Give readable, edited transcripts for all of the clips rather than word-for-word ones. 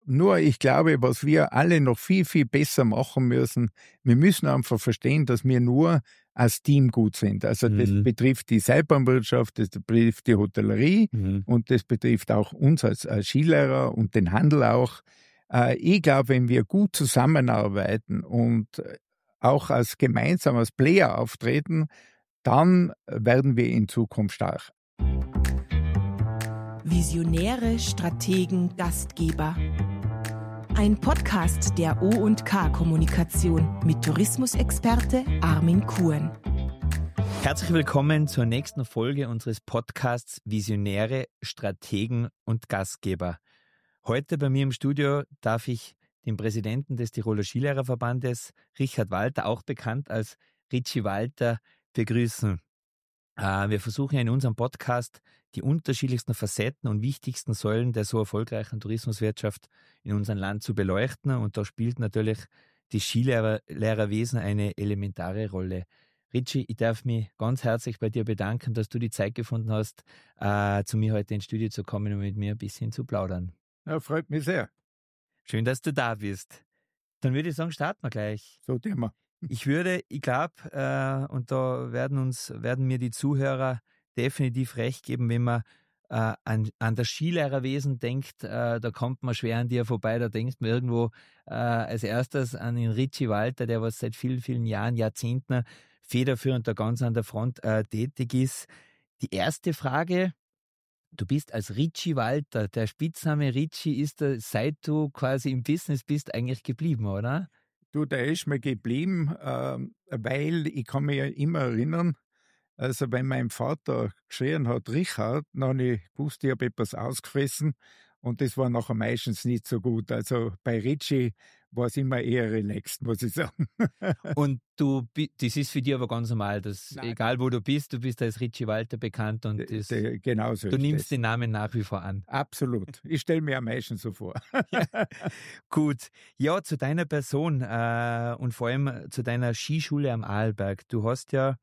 Nur ich glaube, was wir alle noch viel, viel besser machen müssen, wir müssen einfach verstehen, dass wir nur als Team gut sind. Also das betrifft die Seilbahnwirtschaft, das betrifft die Hotellerie und das betrifft auch uns als Skilehrer und den Handel auch. Ich glaube, wenn wir gut zusammenarbeiten und auch als gemeinsames Player auftreten, dann werden wir in Zukunft stark. Visionäre, Strategen, Gastgeber. Ein Podcast der O&K Kommunikation mit Tourismusexperte Armin Kuhn. Herzlich willkommen zur nächsten Folge unseres Podcasts Visionäre, Strategen und Gastgeber. Heute bei mir im Studio darf ich den Präsidenten des Tiroler Skilehrerverbandes, Richard Walter, auch bekannt als Richie Walter, begrüßen. Wir versuchen ja in unserem Podcast die unterschiedlichsten Facetten und wichtigsten Säulen der so erfolgreichen Tourismuswirtschaft in unserem Land zu beleuchten. Und da spielt natürlich das Skilehrerwesen eine elementare Rolle. Richie, ich darf mich ganz herzlich bei dir bedanken, dass du die Zeit gefunden hast, zu mir heute ins Studio zu kommen und mit mir ein bisschen zu plaudern. Ja, freut mich sehr. Schön, dass du da bist. Dann würde ich sagen, starten wir gleich. So tun wir. Ich glaube, und da werden mir die Zuhörer definitiv recht geben, wenn man an das Skilehrerwesen denkt, da kommt man schwer an dir vorbei, da denkt man irgendwo als erstes an den Richie Walter, der was seit vielen, vielen Jahren, Jahrzehnten federführend da ganz an der Front tätig ist. Die erste Frage: Du bist als Richie Walter, der Spitzname Richie ist seit du quasi im Business bist, eigentlich geblieben, oder? Du, der ist mir geblieben, weil ich kann mich ja immer erinnern, also wenn mein Vater geschrien hat, Richard, dann habe ich gewusst, ich habe etwas ausgefressen und das war nachher meistens nicht so gut. Also bei Richie war es immer eher relaxed, muss ich sagen. Und das ist für dich aber ganz normal, dass egal wo du bist als Richie Walter bekannt und genauso du nimmst den Namen nach wie vor an. Absolut. Ich stelle mir am meisten so vor. Ja. Gut. Ja, zu deiner Person und vor allem zu deiner Skischule am Arlberg. Du hast ja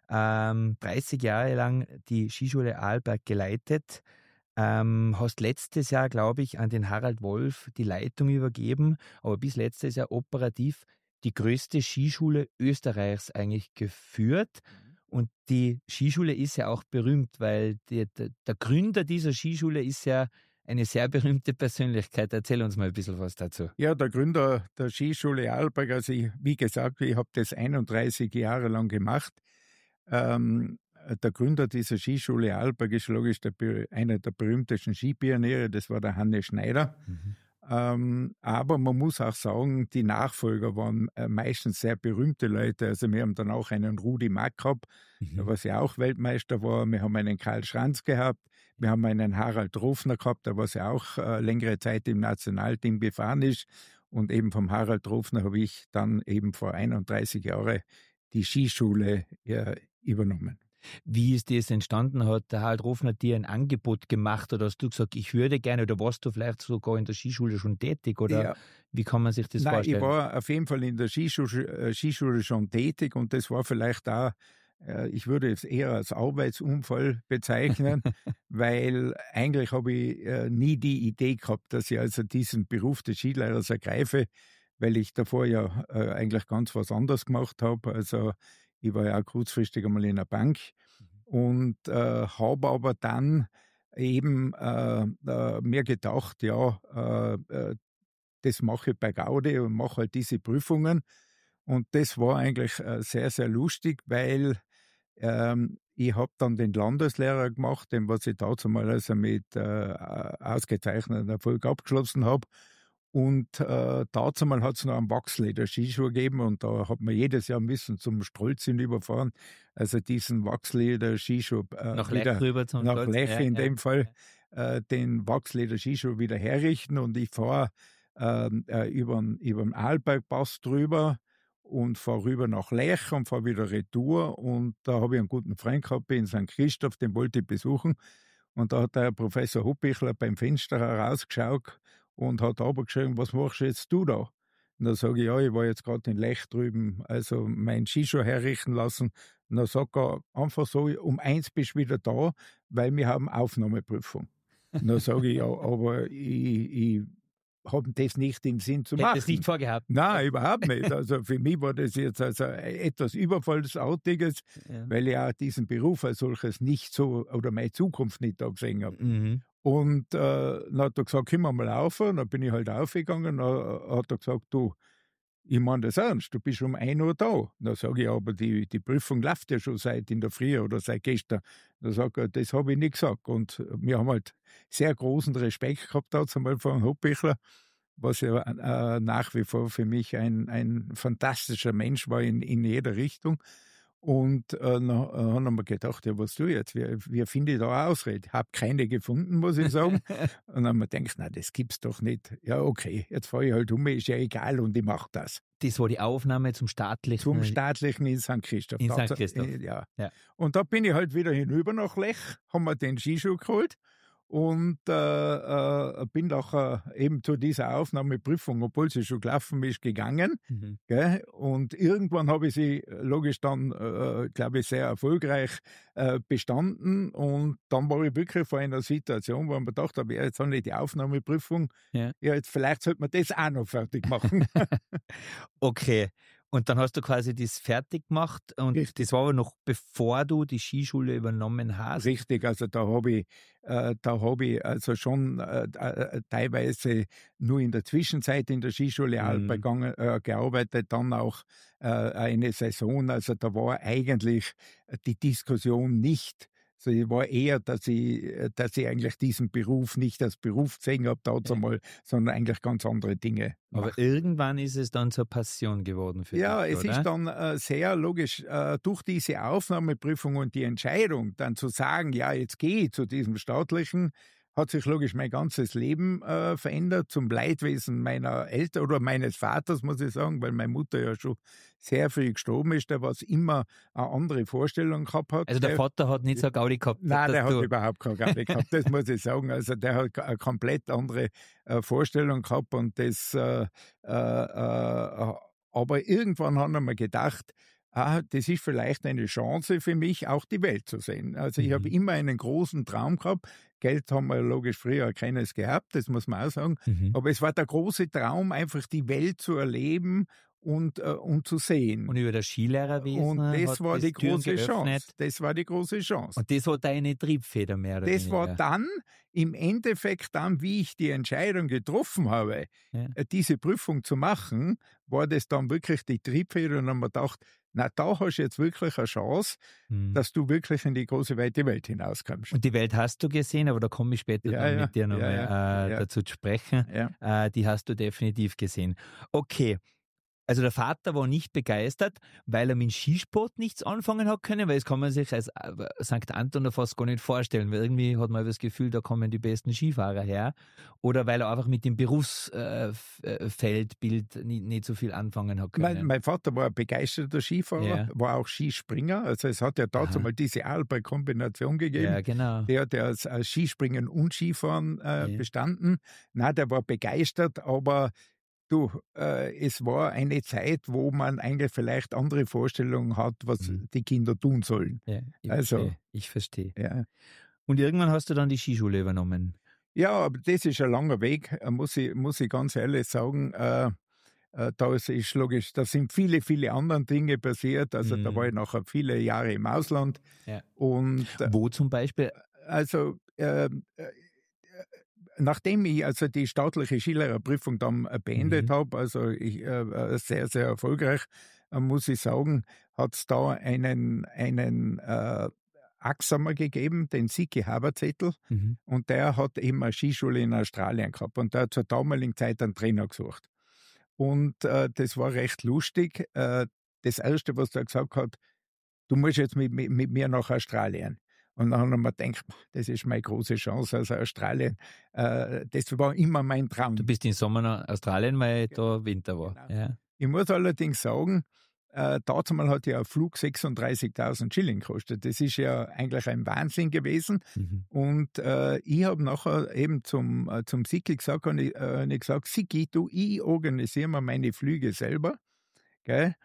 30 Jahre lang die Skischule Arlberg geleitet. Hast letztes Jahr, glaube ich, an den Harald Wolf die Leitung übergeben, aber bis letztes Jahr operativ die größte Skischule Österreichs eigentlich geführt. Und die Skischule ist ja auch berühmt, weil der Gründer dieser Skischule ist ja eine sehr berühmte Persönlichkeit. Erzähl uns mal ein bisschen was dazu. Ja, der Gründer der Skischule Arlberg, also wie gesagt, ich habe das 31 Jahre lang gemacht. Der Gründer dieser Skischule Arlberg ist logisch einer der berühmtesten Skipioniere, das war der Hannes Schneider. Aber man muss auch sagen, die Nachfolger waren meistens sehr berühmte Leute. Also wir haben dann auch einen Rudi Mack gehabt, der was ja auch Weltmeister war. Wir haben einen Karl Schranz gehabt. Wir haben einen Harald Rofner gehabt, der was ja auch längere Zeit im Nationalteam gefahren ist. Und eben vom Harald Rofner habe ich dann eben vor 31 Jahren die Skischule übernommen. Wie ist das entstanden? Hat der Harald Rofner dir ein Angebot gemacht oder hast du gesagt, ich würde gerne, oder warst du vielleicht sogar in der Skischule schon tätig? Oder ja. Wie kann man sich das vorstellen? Ich war auf jeden Fall in der Skischule schon tätig und das war vielleicht auch, ich würde es eher als Arbeitsunfall bezeichnen, weil eigentlich habe ich nie die Idee gehabt, dass ich also diesen Beruf des Skilehrers ergreife, weil ich davor ja eigentlich ganz was anderes gemacht habe. Also ich war ja auch kurzfristig einmal in einer Bank und habe aber dann eben mir gedacht, das mache ich bei Gaudi und mache halt diese Prüfungen. Und das war eigentlich sehr, sehr lustig, weil ich habe dann den Landeslehrer gemacht, den was ich dazu mal also mit ausgezeichnetem Erfolg abgeschlossen habe. Und dazu mal hat es noch einen Wachsleder-Skischuh gegeben und da hat man jedes Jahr müssen zum Strolzin überfahren, also diesen Wachsleder-Skischuh nach Lech rüber zum nach Lech in dem Fall, den Wachsleder-Skischuh wieder herrichten und ich fahre über den Arlbergpass drüber und fahre rüber nach Lech und fahre wieder retour und da habe ich einen guten Freund gehabt in St. Christoph, den wollte ich besuchen und da hat der Professor Huppichler beim Fenster herausgeschaut und hat aber geschrieben, was machst jetzt du da? Und dann sage ich, ja, ich war jetzt gerade in Lech drüben, also meinen Skischuh herrichten lassen. Und dann sagt er einfach so, um 1 bist du wieder da, weil wir haben Aufnahmeprüfung. Und dann sage ich, ja, aber ich habe das nicht im Sinn zu Hätte machen. es nicht vorgehabt? Nein, überhaupt nicht. Also für mich war das jetzt also etwas Überfallsartiges, weil ich auch diesen Beruf als solches nicht so oder meine Zukunft nicht da gesehen habe. Mhm. Und dann hat er gesagt, komm mal rauf. Und dann bin ich halt aufgegangen. Dann hat er gesagt, du, ich meine das ernst, du bist um 1 Uhr da. Dann sage ich, aber die Prüfung läuft ja schon seit in der Früh oder seit gestern. Dann sagt er, das habe ich nicht gesagt. Und wir haben halt sehr großen Respekt gehabt dazu einmal von Hoppichler, was ja nach wie vor für mich ein fantastischer Mensch war in jeder Richtung. Und dann haben wir gedacht, ja, was tue ich jetzt? Wie finde ich da eine Ausrede? Ich habe keine gefunden, muss ich sagen. Und dann haben wir gedacht, nein, das gibt's doch nicht. Ja, okay, jetzt fahre ich halt ist ja egal und ich mache das. Das war die Aufnahme zum staatlichen in St. Christoph. In St. Christoph. Ja. Ja. Und da bin ich halt wieder hinüber nach Lech, haben wir den Skischuh geholt. Und bin nachher eben zu dieser Aufnahmeprüfung, obwohl sie schon gelaufen ist, gegangen. Mhm. Gell? Und irgendwann habe ich sie logisch dann, glaube ich, sehr erfolgreich bestanden. Und dann war ich wirklich vor einer Situation, wo ich mir gedacht habe, ja, jetzt habe ich die Aufnahmeprüfung, ja, jetzt vielleicht sollte man das auch noch fertig machen. Okay. Und dann hast du quasi das fertig gemacht und Richtig. Das war aber noch bevor du die Skischule übernommen hast. Richtig, also da habe ich also schon teilweise nur in der Zwischenzeit in der Skischule Alpe gearbeitet, dann auch eine Saison, also da war eigentlich die Diskussion nicht. Also ich war eher, dass ich eigentlich diesen Beruf nicht als Beruf gesehen habe, einmal, sondern eigentlich ganz andere Dinge. Aber irgendwann ist es dann zur Passion geworden für dich, ja, es oder? ist dann sehr logisch, durch diese Aufnahmeprüfung und die Entscheidung, dann zu sagen, ja, jetzt gehe ich zu diesem staatlichen, hat sich logisch mein ganzes Leben verändert, zum Leidwesen meiner Eltern oder meines Vaters, muss ich sagen, weil meine Mutter ja schon sehr früh gestorben ist, der was immer eine andere Vorstellung gehabt hat. Also der Vater hat nicht so Gaudi gehabt. Nein, der hat überhaupt keine Gaudi gehabt, das muss ich sagen. Also der hat eine komplett andere Vorstellung gehabt und das, aber irgendwann haben wir gedacht, das ist vielleicht eine Chance für mich, auch die Welt zu sehen. Also ich habe immer einen großen Traum gehabt. Geld haben wir logisch früher keines gehabt, das muss man auch sagen. Aber es war der große Traum, einfach die Welt zu erleben und zu sehen. Und über das Skilehrerwesen. Und das war die große geöffnet. Chance. Das war die große Chance. Und das war deine Triebfeder mehr oder weniger. Das war dann, im Endeffekt dann, wie ich die Entscheidung getroffen habe, diese Prüfung zu machen, war das dann wirklich die Triebfeder und dann haben wir gedacht, na, da hast du jetzt wirklich eine Chance, dass du wirklich in die große, weite Welt hinauskommst. Und die Welt hast du gesehen, aber da komme ich später dann mit dir nochmal dazu zu sprechen. Ja. Die hast du definitiv gesehen. Okay. Also der Vater war nicht begeistert, weil er mit dem Skisport nichts anfangen hat können, weil das kann man sich als St. Anton fast gar nicht vorstellen, weil irgendwie hat man das Gefühl, da kommen die besten Skifahrer her. Oder weil er einfach mit dem Berufsfeldbild nicht so viel anfangen hat können. Mein Vater war ein begeisterter Skifahrer, war auch Skispringer. Also es hat ja dazu mal diese Alpe-Kombination gegeben. Ja, genau. Der hat ja als Skispringen und Skifahren bestanden. Nein, der war begeistert, aber du, es war eine Zeit, wo man eigentlich vielleicht andere Vorstellungen hat, was die Kinder tun sollen. Ja, ich verstehe. Ja. Und irgendwann hast du dann die Skischule übernommen. Ja, aber das ist ein langer Weg, muss ich ganz ehrlich sagen. Da ist logisch, da sind viele, viele andere Dinge passiert. Also da war ich nachher viele Jahre im Ausland. Ja. Und, wo zum Beispiel? Also nachdem ich also die staatliche Skilehrerprüfung dann beendet habe, also ich, sehr, sehr erfolgreich, muss ich sagen, hat es da einen Axamer gegeben, den Siki Haberzettel, und der hat eben eine Skischule in Australien gehabt und der hat zur damaligen Zeit einen Trainer gesucht. Und das war recht lustig. Das Erste, was er gesagt hat, du musst jetzt mit mir nach Australien. Und dann haben wir gedacht, das ist meine große Chance, also Australien. Das war immer mein Traum. Du bist im Sommer nach Australien, weil da Winter war. Genau. Ja. Ich muss allerdings sagen, dazu mal hat ja ein Flug 36.000 Schilling gekostet. Das ist ja eigentlich ein Wahnsinn gewesen. Und ich habe nachher eben zum Siki gesagt, und ich gesagt, Siki, ich organisiere mir meine Flüge selber. Gell?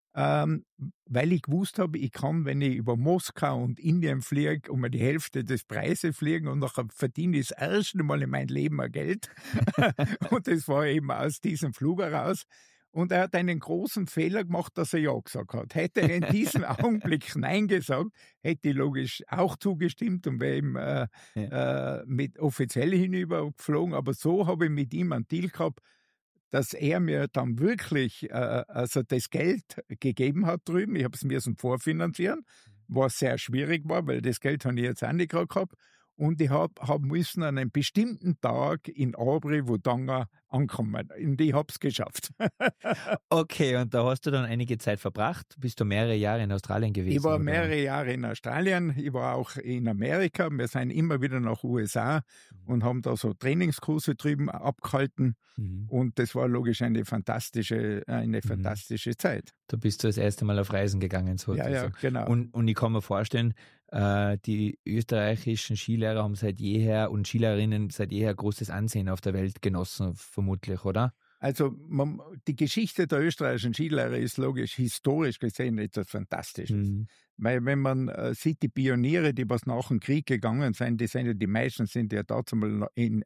weil ich gewusst habe, ich kann, wenn ich über Moskau und Indien fliege, um die Hälfte des Preises fliegen und nachher verdiene ich das erste Mal in meinem Leben ein Geld. Und das war eben aus diesem Flug heraus. Und er hat einen großen Fehler gemacht, dass er Ja gesagt hat. Hätte er in diesem Augenblick Nein gesagt, hätte ich logisch auch zugestimmt und wäre ihm mit offiziell hinübergeflogen. Aber so habe ich mit ihm einen Deal gehabt, dass er mir dann wirklich also das Geld gegeben hat drüben. Ich habe es mir vorfinanzieren, was sehr schwierig war, weil das Geld habe ich jetzt auch nicht gerade gehabt. Und ich hab müssen an einem bestimmten Tag in Albury-Wodonga ankommen. Und ich habe es geschafft. Okay, und da hast du dann einige Zeit verbracht. Bist du mehrere Jahre in Australien gewesen? Ich war mehrere Jahre in Australien. Ich war auch in Amerika. Wir sind immer wieder nach USA und haben da so Trainingskurse drüben abgehalten. Und das war logisch eine fantastische Zeit. Da bist du das erste Mal auf Reisen gegangen. Ja, genau. Und ich kann mir vorstellen, die österreichischen Skilehrer haben seit jeher und Skilehrerinnen seit jeher großes Ansehen auf der Welt genossen, vermutlich, oder? Also die Geschichte der österreichischen Skilehrer ist logisch historisch gesehen etwas Fantastisches. Weil wenn man sieht, die Pioniere, die was nach dem Krieg gegangen sind, die meisten sind ja dazu mal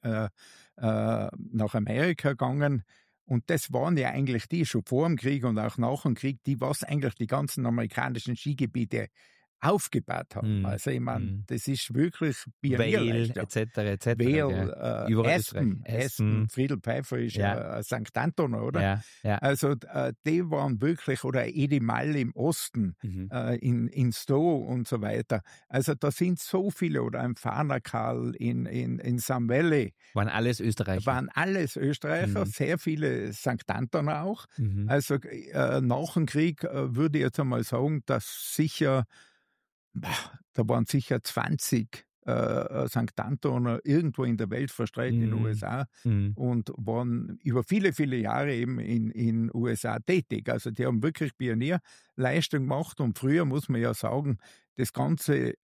nach Amerika gegangen. Und das waren ja eigentlich die schon vor dem Krieg und auch nach dem Krieg, die was eigentlich die ganzen amerikanischen Skigebiete aufgebaut haben. Also ich meine, das ist wirklich Pionierleistung. Vail, etc. Vail, Aston, Friedel Pfeiffer ist St. Anton, oder? Ja. Also die waren wirklich, oder Edi Mall im Osten, in Stowe und so weiter. Also da sind so viele, oder ein Farnakal in Sun Valley. Waren alles Österreicher? Sehr viele St. Antoner auch. Also nach dem Krieg würde ich jetzt einmal sagen, dass sicher da waren sicher 20 St. Antoner irgendwo in der Welt verstreut, in den USA, und waren über viele, viele Jahre eben in USA tätig. Also die haben wirklich Pionierleistung gemacht, und früher muss man ja sagen, das ganze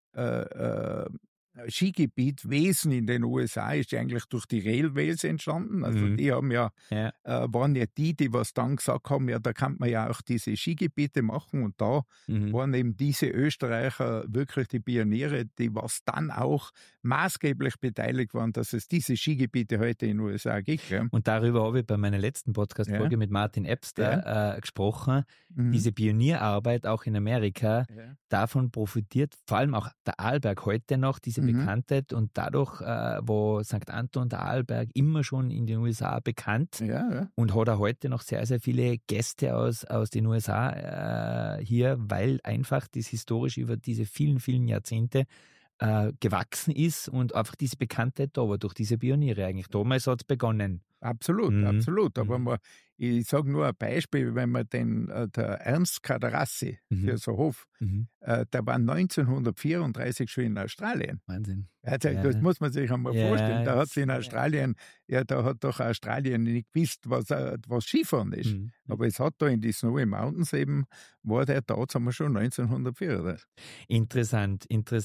Skigebiet Wesen in den USA ist ja eigentlich durch die Railways entstanden. Also die haben waren ja die was dann gesagt haben, ja, da kann man ja auch diese Skigebiete machen, und da waren eben diese Österreicher wirklich die Pioniere, die was dann auch maßgeblich beteiligt waren, dass es diese Skigebiete heute in den USA gibt. Ja. Und darüber habe ich bei meiner letzten Podcast-Folge mit Martin Ebster gesprochen. Diese Pionierarbeit auch in Amerika, davon profitiert vor allem auch der Arlberg heute noch, diese Bekanntheit, und dadurch war St. Anton, der Arlberg, immer schon in den USA bekannt und hat auch heute noch sehr, sehr viele Gäste aus den USA hier, weil einfach das historisch über diese vielen, vielen Jahrzehnte gewachsen ist und einfach diese Bekanntheit da war durch diese Pioniere eigentlich. Damals hat es begonnen. Absolut. Aber ich sage nur ein Beispiel, wenn man der Ernst Kaderassi für so Hof, der war 1934 schon in Australien. Wahnsinn. Also, das muss man sich einmal vorstellen. Da hat sie in Australien, da hat doch Australien nicht gewusst, was Skifahren ist. Aber es hat da in die Snowy Mountains eben, war der da, sagen wir schon 1934. Interessant.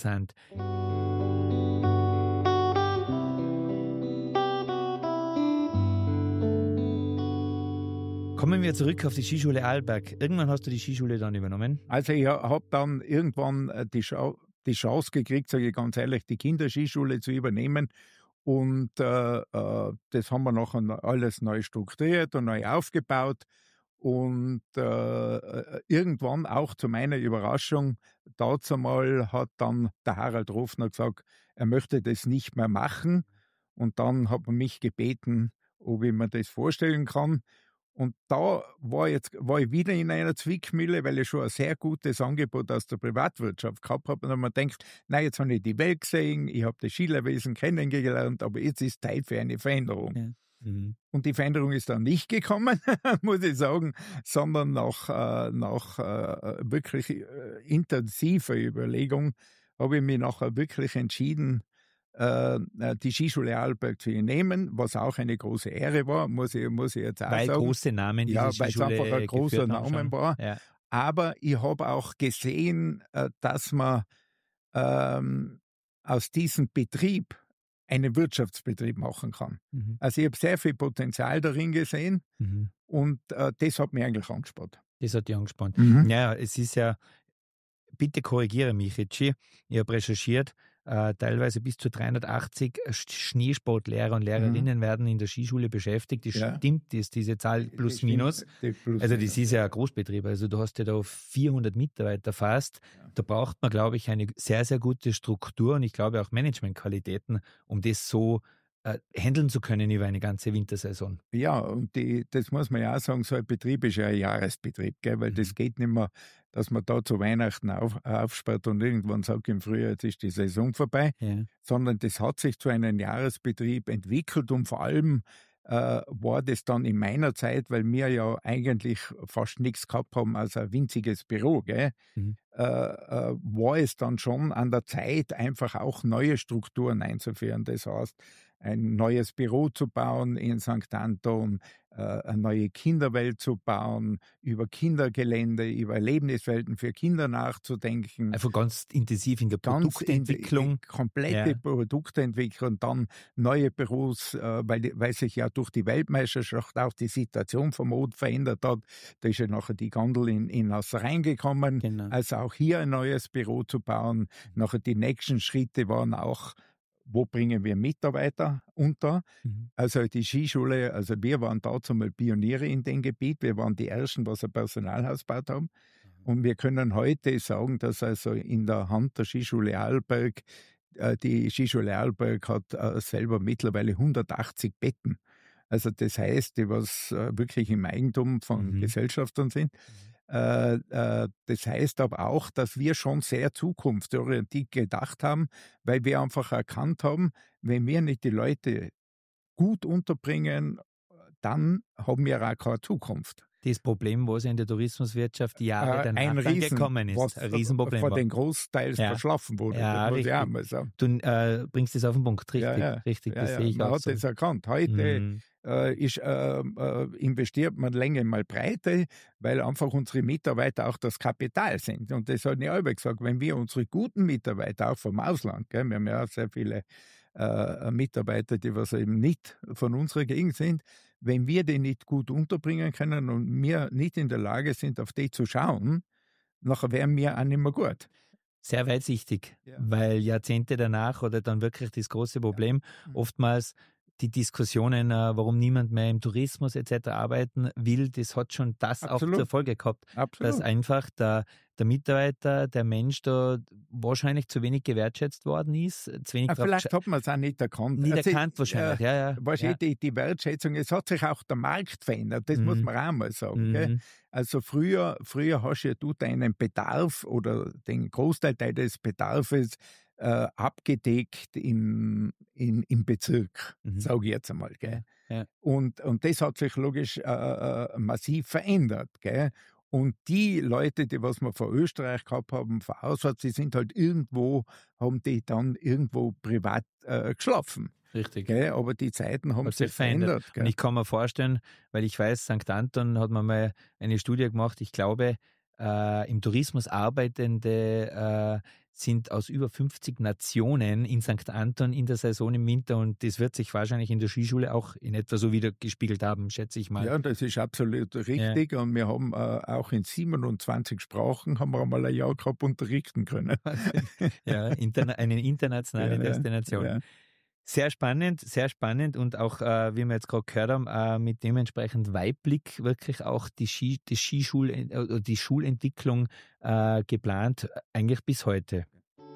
Kommen wir zurück auf die Skischule Arlberg. Irgendwann hast du die Skischule dann übernommen? Also ich habe dann irgendwann die Chance gekriegt, sage ich ganz ehrlich, die Kinderskischule zu übernehmen. Und das haben wir nachher alles neu strukturiert und neu aufgebaut. Und irgendwann, auch zu meiner Überraschung, dazu mal hat dann der Harald Rofner gesagt, er möchte das nicht mehr machen. Und dann hat man mich gebeten, ob ich mir das vorstellen kann. Und da war ich wieder in einer Zwickmühle, weil ich schon ein sehr gutes Angebot aus der Privatwirtschaft gehabt habe. Und dann habe ich mir gedacht, jetzt habe ich die Welt gesehen, ich habe das Skilehrwesen kennengelernt, aber jetzt ist Zeit für eine Veränderung. Ja. Und die Veränderung ist dann nicht gekommen, muss ich sagen, sondern nach wirklich intensiver Überlegung habe ich mich nachher wirklich entschieden, die Skischule Arlberg zu nehmen, was auch eine große Ehre war, muss ich jetzt auch sagen. Weil große Namen diese Skishule Skischule weil es einfach ein großer Name war. Ja. Aber ich habe auch gesehen, dass man aus diesem Betrieb einen Wirtschaftsbetrieb machen kann. Also ich habe sehr viel Potenzial darin gesehen und das hat mich eigentlich angespart. Das hat dich angespannt. Mhm. Ja, es ist ja, bitte korrigiere mich, Ritschi, ich habe recherchiert, teilweise bis zu 380 Schneesportlehrer und Lehrerinnen werden in der Skischule beschäftigt. Das Ja. stimmt, diese Zahl plus minus. Also das ist ja ein Großbetrieb. Also du hast ja da 400 Mitarbeiter fast. Ja. Da braucht man, glaube ich, eine sehr, sehr gute Struktur und ich glaube auch Managementqualitäten, um das so handeln zu können über eine ganze Wintersaison. Ja, und das muss man ja auch sagen, so ein Betrieb ist ja ein Jahresbetrieb, gell? Weil das geht nicht mehr, dass man da zu Weihnachten aufsperrt und irgendwann sagt im Frühjahr, jetzt ist die Saison vorbei, sondern das hat sich zu einem Jahresbetrieb entwickelt und vor allem war das dann in meiner Zeit, weil wir ja eigentlich fast nichts gehabt haben als ein winziges Büro, gell? War es dann schon an der Zeit, einfach auch neue Strukturen einzuführen. Das heißt, ein neues Büro zu bauen in St. Anton, eine neue Kinderwelt zu bauen, über Kindergelände, über Erlebniswelten für Kinder nachzudenken. Einfach ganz intensiv in der Produktentwicklung. Komplette Produktentwicklung, dann neue Büros, weil sich ja durch die Weltmeisterschaft auch die Situation vom Ort verändert hat. Da ist ja nachher die Gondel in Nassereien gekommen, also auch hier ein neues Büro zu bauen. Nachher die nächsten Schritte waren auch, wo bringen wir Mitarbeiter unter? Also die Skischule, also wir waren dazu mal Pioniere in dem Gebiet. Wir waren die Ersten, was ein Personalhaus gebaut haben. Und wir können heute sagen, dass also in der Hand der Skischule Arlberg, die Skischule Arlberg hat selber mittlerweile 180 Betten. Also das heißt, die was wirklich im Eigentum von Gesellschaftern sind. Das heißt aber auch, dass wir schon sehr zukunftsorientiert gedacht haben, weil wir einfach erkannt haben, wenn wir nicht die Leute gut unterbringen, dann haben wir auch keine Zukunft. Das Problem, was in der Tourismuswirtschaft die Jahre danach gekommen ist, ein Riesenproblem vor den Großteils verschlafen wurde. Ja, das muss richtig. ich auch mal sagen. Du bringst das auf den Punkt, richtig, das sehe ich man auch hat so. das erkannt. Heute investiert man länger mal Breite, weil einfach unsere Mitarbeiter auch das Kapital sind. Und das hat ich auch gesagt, wenn wir unsere guten Mitarbeiter auch vom Ausland, gell, wir haben ja auch sehr viele Mitarbeiter, die was eben nicht von unserer Gegend sind, wenn wir die nicht gut unterbringen können und wir nicht in der Lage sind, auf die zu schauen, nachher wären wir auch nicht mehr gut. Sehr weitsichtig, weil Jahrzehnte danach oder dann wirklich das große Problem, oftmals die Diskussionen, warum niemand mehr im Tourismus etc. arbeiten will, das hat schon das auch zur Folge gehabt, dass einfach der Mitarbeiter, der Mensch da wahrscheinlich zu wenig gewertschätzt worden ist. Vielleicht hat man es auch nicht erkannt. Wahrscheinlich, Wahrscheinlich die Wertschätzung, es hat sich auch der Markt verändert, das muss man auch mal sagen. Gell? Also früher hast ja du deinen Bedarf oder den Großteil deines Bedarfs abgedeckt im Bezirk, sage ich jetzt einmal. Gell? Und das hat sich logisch massiv verändert. Gell? Und die Leute, die was wir von Österreich gehabt haben, von auswärts, die sind halt haben die dann irgendwo privat geschlafen. Richtig. Gell? Aber die Zeiten haben sich verändert. Und ich kann mir vorstellen, weil ich weiß, St. Anton hat man mal eine Studie gemacht, ich glaube, im Tourismus Arbeitende sind aus über 50 Nationen in St. Anton in der Saison im Winter und das wird sich wahrscheinlich in der Skischule auch in etwa so wieder gespiegelt haben, schätze ich mal. Ja, das ist absolut richtig und wir haben auch in 27 Sprachen haben wir einmal ein Jahr gehabt unterrichten können. Ja, eine internationale Destination. Ja. Sehr spannend und auch, wie wir jetzt gerade gehört haben, mit dementsprechend Weitblick wirklich auch die Schulentwicklung geplant, eigentlich bis heute.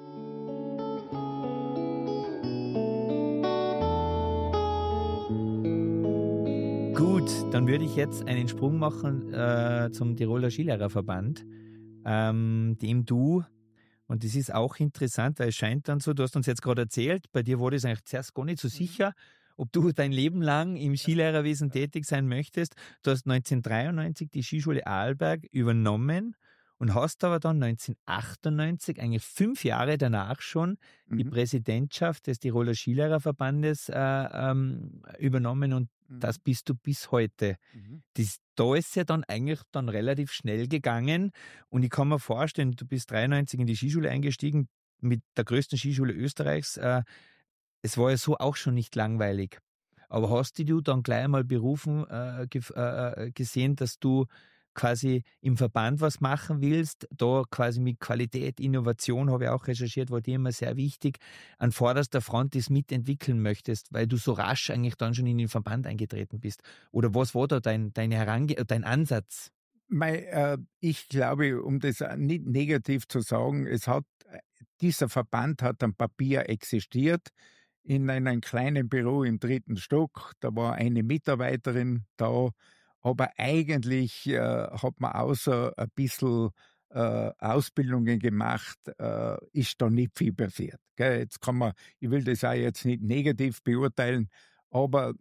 Gut, dann würde ich jetzt einen Sprung machen zum Tiroler Skilehrerverband, dem du. Und das ist auch interessant, weil es scheint dann so, du hast uns jetzt gerade erzählt, bei dir war das eigentlich zuerst gar nicht so sicher, ob du dein Leben lang im Skilehrerwesen tätig sein möchtest. Du hast 1993 die Skischule Arlberg übernommen und hast aber dann 1998, eigentlich 5 Jahre danach schon, die Präsidentschaft des Tiroler Skilehrerverbandes übernommen und das bist du bis heute. Da ist ja dann eigentlich dann relativ schnell gegangen und ich kann mir vorstellen, du bist 93 in die Skischule eingestiegen, mit der größten Skischule Österreichs. Es war ja so auch schon nicht langweilig. Aber hast du dann gleich einmal berufen gesehen, dass du quasi im Verband was machen willst, da quasi mit Qualität, Innovation, habe ich auch recherchiert, war dir immer sehr wichtig, an vorderster Front das mitentwickeln möchtest, weil du so rasch eigentlich dann schon in den Verband eingetreten bist. Oder was war da dein Ansatz? Ich glaube, um das nicht negativ zu sagen, dieser Verband hat am Papier existiert, in einem kleinen Büro im 3. Stock. Da war eine Mitarbeiterin da, aber eigentlich hat man außer ein bisschen Ausbildungen gemacht, ist da nicht viel passiert. Gell? Ich will das auch jetzt nicht negativ beurteilen, aber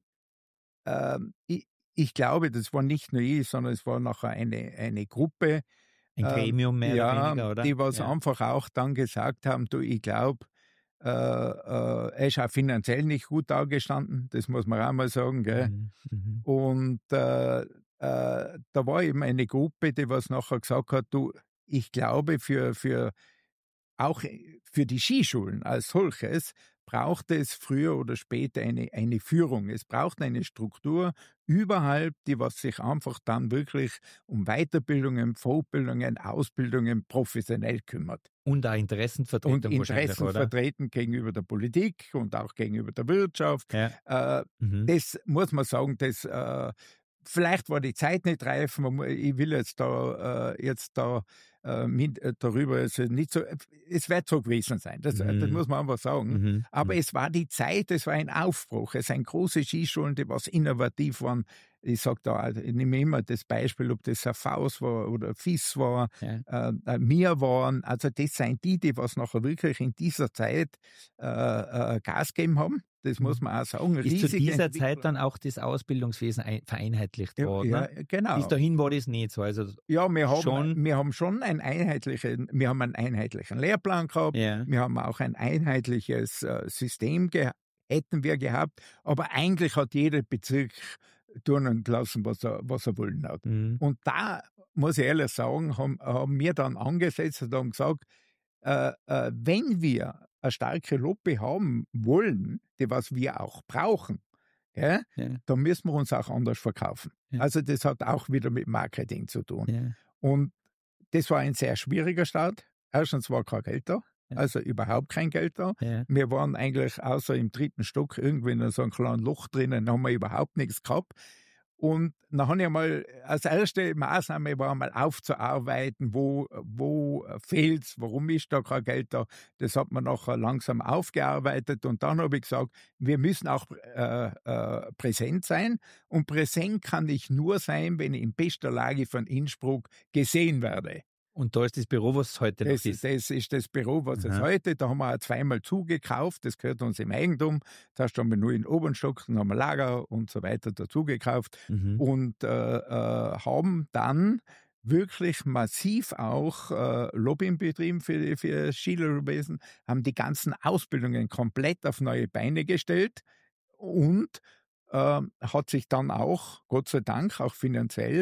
ich glaube, das war nicht nur ich, sondern es war nachher eine Gruppe, Ein Gremium mehr oder weniger, oder? die was einfach auch dann gesagt haben, du, ich glaube, er ist auch finanziell nicht gut dagestanden, das muss man auch mal sagen, gell? Und da war eben eine Gruppe, die was nachher gesagt hat, du, ich glaube, auch für die Skischulen als solches braucht es früher oder später eine Führung. Es braucht eine Struktur überhalb, die was sich einfach dann wirklich um Weiterbildungen, Fortbildungen, Ausbildungen professionell kümmert. Und auch Interessenvertretung wahrscheinlich, oder? Vertreten gegenüber der Politik und auch gegenüber der Wirtschaft. Ja. Das muss man sagen, vielleicht war die Zeit nicht reif. Ich will jetzt da darüber nicht so. Es wird so gewesen sein. Das muss man einfach sagen. Aber es war die Zeit. Es war ein Aufbruch. Es sind große Skischulen, die was innovativ waren. Ich sage da, ich nehme immer das Beispiel, ob das ein Faust war oder FIS war, mir waren. Also das sind die was nachher wirklich in dieser Zeit Gas gegeben haben. Das muss man auch sagen. Ist zu dieser Zeit dann auch das Ausbildungswesen vereinheitlicht worden? Ja, genau. Bis dahin war das nicht so. Also ja, wir haben schon einen einheitlichen Lehrplan gehabt. Ja. Wir haben auch ein einheitliches System hätten wir gehabt. Aber eigentlich hat jeder Bezirk tun und lassen, was er wollen hat. Und da, muss ich ehrlich sagen, haben wir dann angesetzt und haben gesagt, wenn wir eine starke Lobby haben wollen, die was wir auch brauchen, dann müssen wir uns auch anders verkaufen. Ja. Also das hat auch wieder mit Marketing zu tun. Ja. Und das war ein sehr schwieriger Start. Erstens war kein Geld da, also überhaupt kein Geld da. Ja. Wir waren eigentlich außer im 3. Stock irgendwie in so einem kleinen Loch drinnen, haben wir überhaupt nichts gehabt. Und dann habe ich mal, als erste Maßnahme war mal aufzuarbeiten, wo fehlt's, warum ist da kein Geld da. Das hat man nachher langsam aufgearbeitet und dann habe ich gesagt, wir müssen auch präsent sein. Und präsent kann ich nur sein, wenn ich in bester Lage von Innsbruck gesehen werde. Und da ist das Büro, was es heute noch ist. Das ist das Büro, was es heute. Da haben wir auch zweimal zugekauft. Das gehört uns im Eigentum. Das haben wir nur in oberen Stock, dann haben wir Lager und so weiter dazu gekauft. Und haben dann wirklich massiv auch Lobbying betrieben für Skilehrerwesen, haben die ganzen Ausbildungen komplett auf neue Beine gestellt und hat sich dann auch, Gott sei Dank, auch finanziell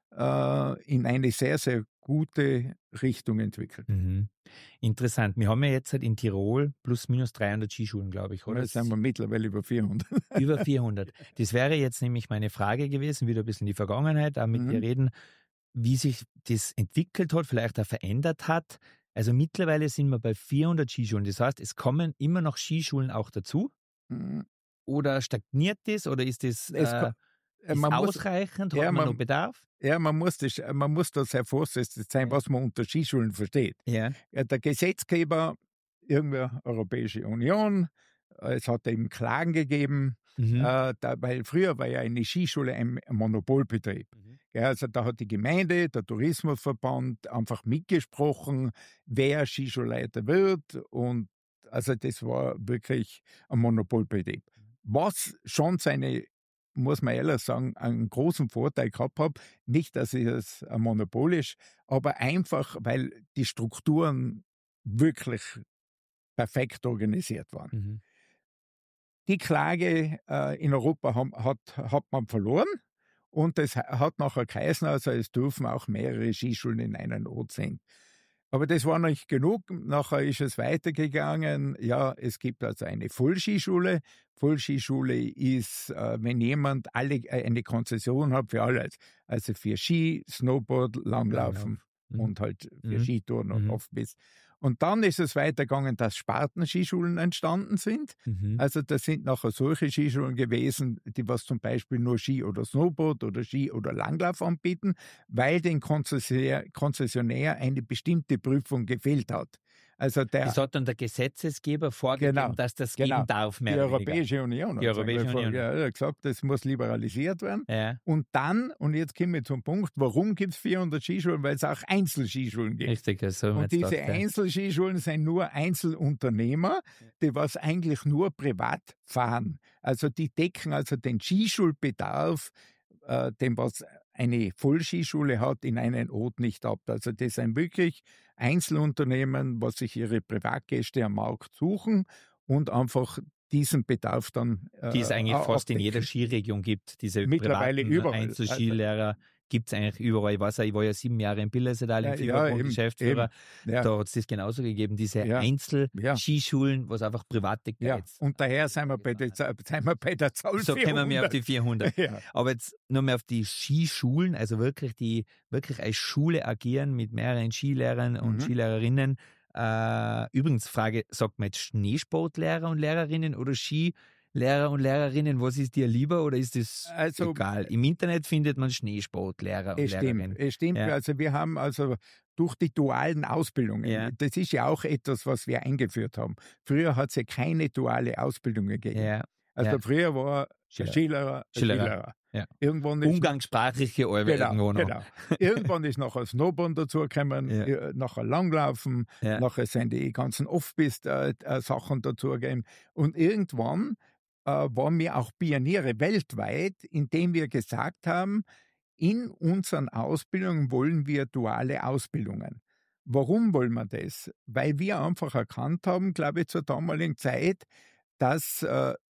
in eine sehr, sehr gute Richtung entwickelt. Interessant. Wir haben ja jetzt halt in Tirol plus minus 300 Skischulen, glaube ich, oder? Jetzt sind wir mittlerweile über 400. Über 400. Das wäre jetzt nämlich meine Frage gewesen, wieder ein bisschen in die Vergangenheit, auch mit dir reden, wie sich das entwickelt hat, vielleicht auch verändert hat. Also mittlerweile sind wir bei 400 Skischulen. Das heißt, es kommen immer noch Skischulen auch dazu? Oder stagniert das? Oder ist das ausreichend? Hat man noch Bedarf? Ja, man muss da sehr vorsichtig sein, was man unter Skischulen versteht. Ja, der Gesetzgeber, irgendwie Europäische Union, es hat eben Klagen gegeben, weil früher war ja eine Skischule ein Monopolbetrieb. Also da hat die Gemeinde, der Tourismusverband einfach mitgesprochen, wer Skischulleiter wird, und also das war wirklich ein Monopolbetrieb. Was schon muss man ehrlich sagen, einen großen Vorteil gehabt habe. Nicht, dass es ein Monopol ist, aber einfach, weil die Strukturen wirklich perfekt organisiert waren. Die Klage in Europa hat man verloren und das hat nachher geheißen, also es dürfen auch mehrere Skischulen in einem Ort sein. Aber das war nicht genug. Nachher ist es weitergegangen. Ja, es gibt also eine Vollskischule. Vollskischule ist, wenn jemand eine Konzession hat für alles. Also für Ski, Snowboard, Langlaufen und halt für Skitouren und Off-Piste. Und dann ist es weitergegangen, dass Spartenskischulen entstanden sind. Also das sind nachher solche Skischulen gewesen, die was zum Beispiel nur Ski oder Snowboard oder Ski oder Langlauf anbieten, weil den Konzessionär eine bestimmte Prüfung gefehlt hat. Also das hat dann der Gesetzesgeber vorgegeben, dass das geben darf. Die Europäische Union. Die Europäische Union. Ja, hat gesagt, das muss liberalisiert werden. Ja. Und dann, und jetzt kommen wir zum Punkt, warum gibt es 400 Skischulen? Weil es auch Einzelskischulen gibt. Richtig, also und diese Einzelskischulen sind nur Einzelunternehmer, die was eigentlich nur privat fahren. Also die decken also den Skischulbedarf, den was eine Vollskischule hat, in einen Ort nicht ab. Also das sind wirklich Einzelunternehmen, was sich ihre Privatgäste am Markt suchen und einfach diesen Bedarf dann die es eigentlich fast in jeder Skiregion gibt, diese mittlerweile überall. Einzelskilehrer gibt es eigentlich überall. Ich weiß auch, ich war ja 7 Jahre in Billersedal im Fiebergrund Geschäftsführer. Ja. Da hat es das genauso gegeben, diese Einzelskischulen, was einfach private Geiz. Und daher sind wir bei der Zahl 400. So kommen wir auf die 400. Aber jetzt nur mehr auf die Skischulen, also wirklich, die wirklich als Schule agieren mit mehreren Skilehrern und Skilehrerinnen. Übrigens, Frage, sagt man jetzt Schneesportlehrer und Lehrerinnen oder Skilehrer und Lehrerinnen, was ist dir lieber oder ist das egal? Im Internet findet man Schneesportlehrer und Lehrerinnen. Es stimmt, also wir haben durch die dualen Ausbildungen, das ist ja auch etwas, was wir eingeführt haben. Früher hat es ja keine duale Ausbildung gegeben. Früher war Skilehrer. Ja. Irgendwann ist umgangssprachliche irgendwo noch. Genau. Irgendwann ist nachher Snowboard dazugekommen, nachher Langlaufen, nachher sind die ganzen Off-Piste-Sachen dazugekommen. Und irgendwann waren wir auch Pioniere weltweit, indem wir gesagt haben, in unseren Ausbildungen wollen wir duale Ausbildungen. Warum wollen wir das? Weil wir einfach erkannt haben, glaube ich, zur damaligen Zeit, dass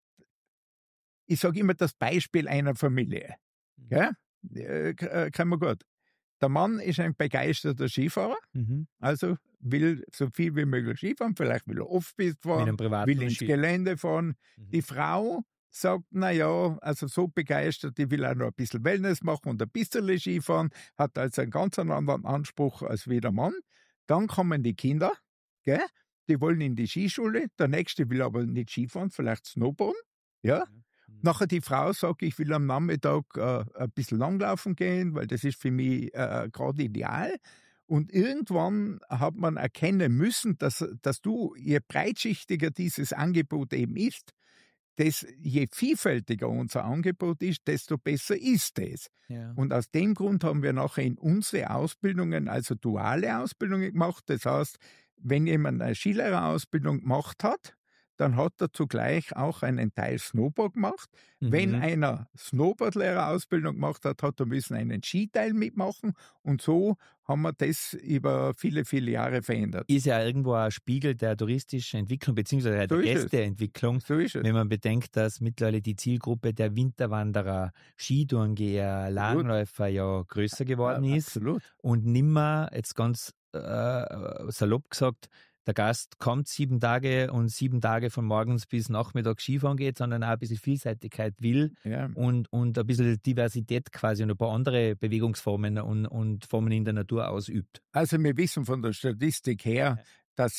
ich sage immer das Beispiel einer Familie. Ja? Kann man gut. Der Mann ist ein begeisterter Skifahrer, also will so viel wie möglich Skifahren, vielleicht will er Off-Piste fahren, will ins Gelände fahren. Die Frau sagt, naja, also so begeistert, die will auch noch ein bisschen Wellness machen und ein bisschen Skifahren, hat also einen ganz anderen Anspruch als wie der Mann. Dann kommen die Kinder, gell? Die wollen in die Skischule, der Nächste will aber nicht Skifahren, vielleicht Snowboarden, ja? Nachher die Frau sagt, ich will am Nachmittag ein bisschen langlaufen gehen, weil das ist für mich gerade ideal. Und irgendwann hat man erkennen müssen, dass je breitschichtiger dieses Angebot eben ist, je vielfältiger unser Angebot ist, desto besser ist es. Ja. Und aus dem Grund haben wir nachher in unsere Ausbildungen, also duale Ausbildungen gemacht. Das heißt, wenn jemand eine Skilehrerausbildung gemacht hat, dann hat er zugleich auch einen Teil Snowboard gemacht. Wenn einer Snowboardlehrerausbildung gemacht hat, hat er müssen einen Skiteil mitmachen. Und so haben wir das über viele, viele Jahre verändert. Ist ja irgendwo ein Spiegel der touristischen Entwicklung, beziehungsweise der Gästeentwicklung. So ist es. Wenn man bedenkt, dass mittlerweile die Zielgruppe der Winterwanderer, Skitourengeher, Langläufer ja größer geworden ist. Absolut. Und nimmer, jetzt ganz salopp gesagt, der Gast kommt 7 Tage und 7 Tage von morgens bis Nachmittag Skifahren geht, sondern auch ein bisschen Vielseitigkeit will und ein bisschen Diversität quasi und ein paar andere Bewegungsformen und Formen in der Natur ausübt. Also wir wissen von der Statistik her, dass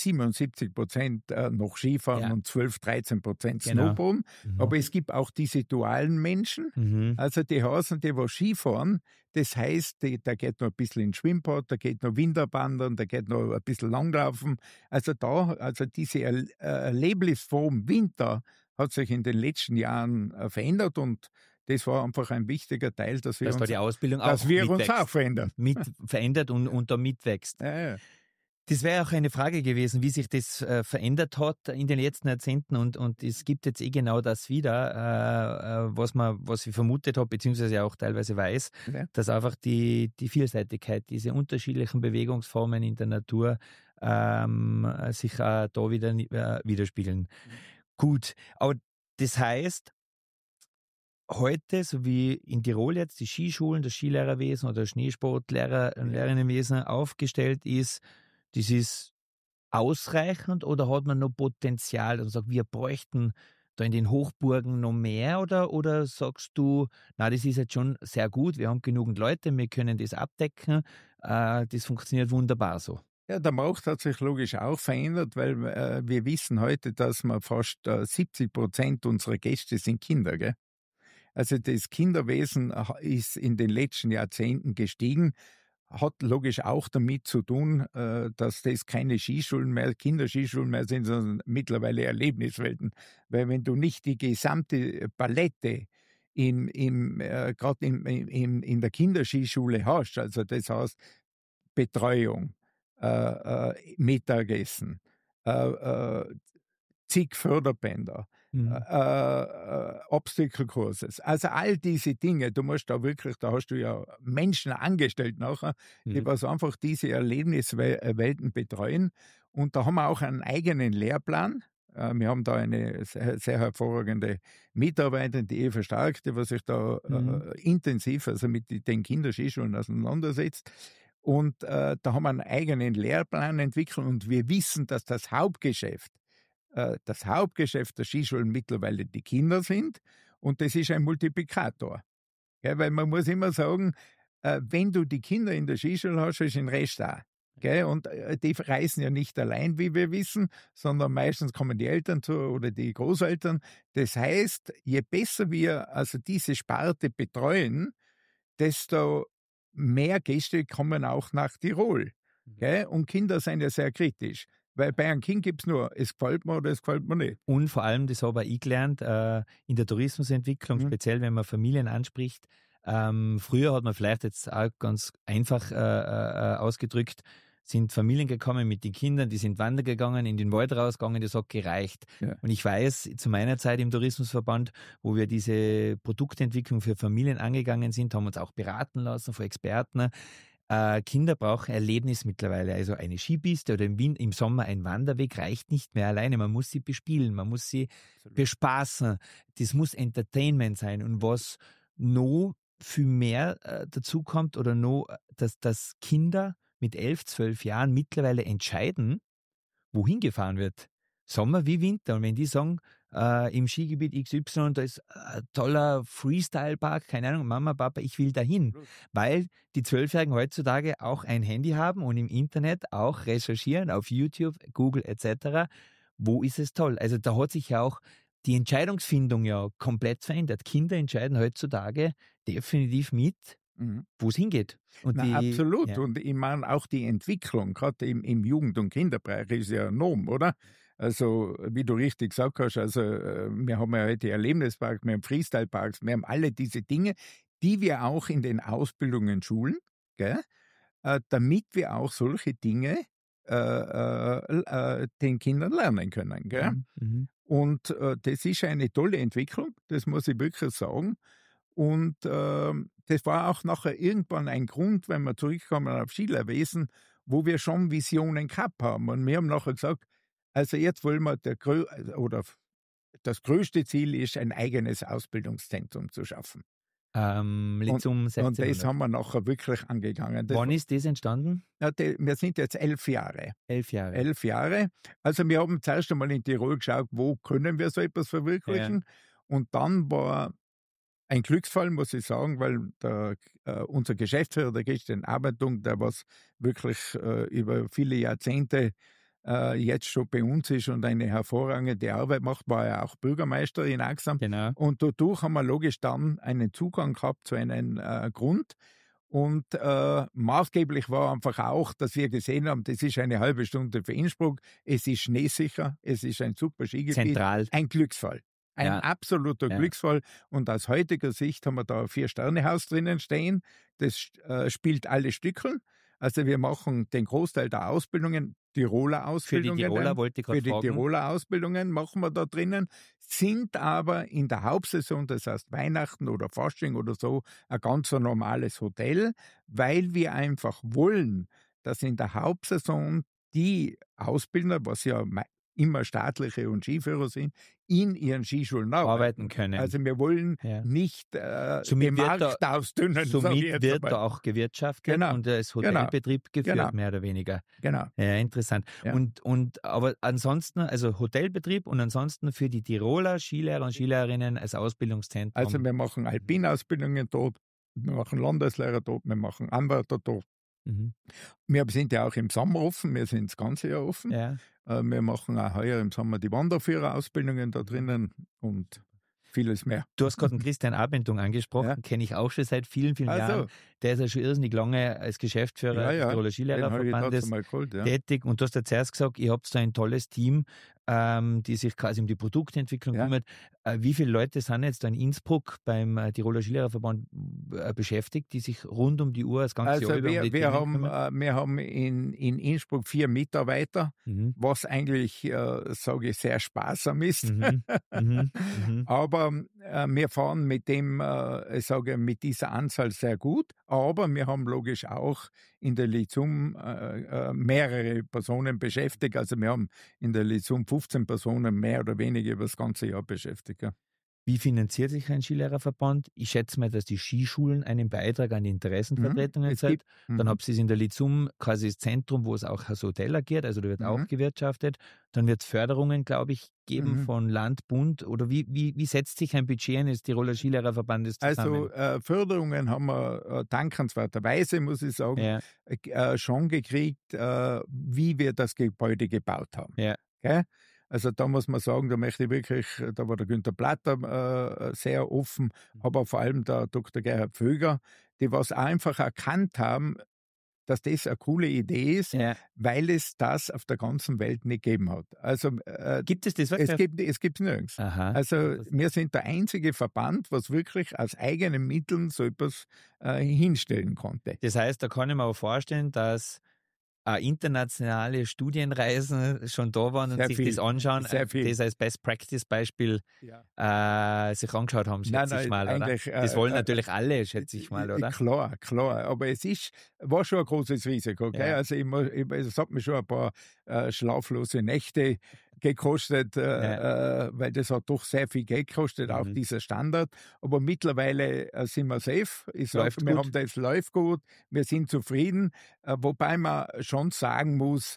77% noch Skifahren und 12-13% Snowboarden. Aber es gibt auch diese dualen Menschen, also die Hasen, die Skifahren, das heißt, da geht noch ein bisschen ins Schwimmbad, da geht noch Winterwandern, da geht noch ein bisschen Langlaufen. Also diese Erlebnisform Winter hat sich in den letzten Jahren verändert und das war einfach ein wichtiger Teil, dass wir uns auch verändern. Verändert und da mitwächst. Ja. Das wäre auch eine Frage gewesen, wie sich das verändert hat in den letzten Jahrzehnten und es gibt jetzt genau das wieder, was ich vermutet habe, beziehungsweise auch teilweise weiß, dass einfach die Vielseitigkeit, diese unterschiedlichen Bewegungsformen in der Natur sich da wieder widerspiegeln. Gut, aber das heißt, heute, so wie in Tirol jetzt die Skischulen, das Skilehrerwesen oder Schneesportlehrer und Lehrerinnenwesen aufgestellt ist, das ist ausreichend oder hat man noch Potenzial und sagt, wir bräuchten da in den Hochburgen noch mehr oder sagst du, na, das ist jetzt schon sehr gut, wir haben genügend Leute, wir können das abdecken, das funktioniert wunderbar so. Ja, der Markt hat sich logisch auch verändert, weil wir wissen heute, dass wir fast 70% unserer Gäste sind Kinder, gell? Also das Kinderwesen ist in den letzten Jahrzehnten gestiegen, hat logisch auch damit zu tun, dass das keine Skischulen mehr, Kinderskischulen mehr sind, sondern mittlerweile Erlebniswelten. Weil wenn du nicht die gesamte Palette gerade in der Kinderskischule hast, also das heißt Betreuung, Mittagessen, äh, äh, zig Förderbänder, Mhm. Obstacle Courses. Also all diese Dinge, du musst da wirklich, da hast du ja Menschen angestellt nachher, die Mhm. was einfach diese Erlebniswelten betreuen. Und da haben wir auch einen eigenen Lehrplan. Wir haben da eine sehr, sehr hervorragende Mitarbeiterin, die Eva Stark, die was sich da intensiv also mit den Kinderskischulen auseinandersetzt. Und da haben wir einen eigenen Lehrplan entwickelt und wir wissen, dass das Hauptgeschäft der Skischulen mittlerweile die Kinder sind und das ist ein Multiplikator. Gell? Weil man muss immer sagen, wenn du die Kinder in der Skischule hast, ist den Rest auch. Gell? Und die reisen ja nicht allein, wie wir wissen, sondern meistens kommen die Eltern zu oder die Großeltern. Das heißt, je besser wir also diese Sparte betreuen, desto mehr Gäste kommen auch nach Tirol. Gell? Und Kinder sind ja sehr kritisch. Weil bei einem Kind gibt es nur, es gefällt mir oder es gefällt mir nicht. Und vor allem, das habe ich gelernt, in der Tourismusentwicklung, speziell wenn man Familien anspricht. Früher hat man vielleicht jetzt auch ganz einfach ausgedrückt, sind Familien gekommen mit den Kindern, die sind wandern gegangen, in den Wald rausgegangen, das hat gereicht. Ja. Und ich weiß, zu meiner Zeit im Tourismusverband, wo wir diese Produktentwicklung für Familien angegangen sind, haben uns auch beraten lassen von Experten. Kinder brauchen Erlebnis mittlerweile. Also eine Skipiste oder im Sommer ein Wanderweg reicht nicht mehr alleine. Man muss sie bespielen, man muss sie bespaßen. Das muss Entertainment sein. Und was noch viel mehr dazu kommt oder noch, dass Kinder mit 11, 12 Jahren mittlerweile entscheiden, wohin gefahren wird. Sommer wie Winter. Und wenn die sagen, im Skigebiet XY, da ist ein toller Freestyle-Park, keine Ahnung, Mama, Papa, ich will dahin. Weil die 12-Jährigen heutzutage auch ein Handy haben und im Internet auch recherchieren, auf YouTube, Google etc. Wo ist es toll? Also da hat sich ja auch die Entscheidungsfindung ja komplett verändert. Kinder entscheiden heutzutage definitiv mit, wo es hingeht. Und Absolut. Ja. Und ich meine, auch die Entwicklung, gerade im Jugend- und Kinderbereich, ist ja enorm, oder? Also, wie du richtig gesagt hast, also wir haben ja heute Erlebnisparks, wir haben Freestyle-Parks, wir haben alle diese Dinge, die wir auch in den Ausbildungen schulen, gell? Damit wir auch solche Dinge den Kindern lernen können. Gell? Mhm. Und das ist eine tolle Entwicklung, das muss ich wirklich sagen. Und das war auch nachher irgendwann ein Grund, wenn wir zurückkommen auf Schülerwesen, wo wir schon Visionen gehabt haben. Und wir haben nachher gesagt, also jetzt wollen wir das größte Ziel ist, ein eigenes Ausbildungszentrum zu schaffen. Litzum Und 1600. das haben wir nachher wirklich angegangen. Wann ist das entstanden? Wir sind jetzt 11 Jahre. 11 Jahre. 11 Jahre. Also wir haben zuerst einmal in Tirol geschaut, wo können wir so etwas verwirklichen. Ja. Und dann war ein Glücksfall, muss ich sagen, weil unser Geschäftsführer, der Christian Arbeitung, der was wirklich über viele Jahrzehnte jetzt schon bei uns ist und eine hervorragende Arbeit macht, war er auch Bürgermeister in Axam. Genau. Und dadurch haben wir logisch dann einen Zugang gehabt zu einem Grund. Und maßgeblich war einfach auch, dass wir gesehen haben, das ist eine halbe Stunde für Innsbruck, es ist schneesicher, es ist ein super Skigebiet. Zentral. Ein Glücksfall. Ein absoluter Glücksfall. Und aus heutiger Sicht haben wir da ein 4-Sterne-Haus drinnen stehen. Das spielt alle Stückeln. Also wir machen den Großteil der Ausbildungen, Tiroler Ausbildungen. Für die Tiroler wollte ich gerade fragen. Für die Tiroler Ausbildungen machen wir da drinnen, sind aber in der Hauptsaison, das heißt Weihnachten oder Fasching oder so, ein ganz normales Hotel, weil wir einfach wollen, dass in der Hauptsaison die Ausbilder, was ja immer staatliche und Skiführer sind, in ihren Skischulen arbeiten können. Also wir wollen nicht den Markt ausdünnen. Somit wird da auch gewirtschaftet und als Hotelbetrieb geführt, mehr oder weniger. Genau. Ja, interessant. Ja. Aber ansonsten, also Hotelbetrieb und ansonsten für die Tiroler Skilehrer und Skilehrerinnen als Ausbildungszentrum. Also wir machen Alpinausbildungen dort, wir machen Landeslehrer dort, wir machen Anwärter dort. Wir sind ja auch im Sommer offen, wir sind das ganze Jahr offen. Ja. Wir machen auch heuer im Sommer die Wanderführerausbildungen da drinnen und vieles mehr. Du hast gerade den Christian Abentung angesprochen, kenne ich auch schon seit vielen, vielen Jahren. Der ist ja schon irrsinnig lange als Geschäftsführer des Tiroler Skilehrerverbandes tätig. Und du hast ja zuerst gesagt, ihr habt da ein tolles Team, die sich quasi um die Produktentwicklung kümmert. Wie viele Leute sind jetzt da in Innsbruck beim Tiroler Skilehrerverband beschäftigt, die sich rund um die Uhr das ganze Jahr über wir haben in Innsbruck 4 Mitarbeiter, was eigentlich, sage ich, sehr sparsam ist. Aber wir fahren mit mit dieser Anzahl sehr gut. Aber wir haben logisch auch in der Lizum mehrere Personen beschäftigt. Also wir haben in der Lizum 15 Personen mehr oder weniger über das ganze Jahr beschäftigt. Ja. Wie finanziert sich ein Skilehrerverband? Ich schätze mal, dass die Skischulen einen Beitrag an die Interessenvertretungen zahlt. Dann habt ihr es in der Lizum quasi das Zentrum, wo es auch als Hotel agiert, also da wird auch gewirtschaftet. Dann wird es Förderungen, glaube ich, geben von Land, Bund. Oder wie setzt sich ein Budget eines Tiroler Skilehrerverbandes zusammen? Also Förderungen haben wir dankenswerterweise, muss ich sagen, schon gekriegt, wie wir das Gebäude gebaut haben. Ja. Okay? Also da muss man sagen, da möchte ich wirklich, da war der Günther Platter sehr offen, aber vor allem der Dr. Gerhard Vöger, die was einfach erkannt haben, dass das eine coole Idee ist, weil es das auf der ganzen Welt nicht gegeben hat. Also gibt es das wirklich? Es gibt es nirgends. Aha, also wir sind der einzige Verband, was wirklich aus eigenen Mitteln so etwas hinstellen konnte. Das heißt, da kann ich mir auch vorstellen, dass internationale Studienreisen schon da waren und sehr sich viel, das anschauen, das als Best-Practice-Beispiel sich angeschaut haben, schätze ich mal, oder? Das wollen natürlich alle, schätze ich mal, oder? Klar, aber es war schon ein großes Risiko, okay? Ja. Also es hat mir schon ein paar schlaflose Nächte gekostet, weil das hat doch sehr viel Geld gekostet, auch dieser Standard. Aber mittlerweile sind wir safe. Ich sage, läuft gut, wir sind zufrieden, wobei man schon sagen muss,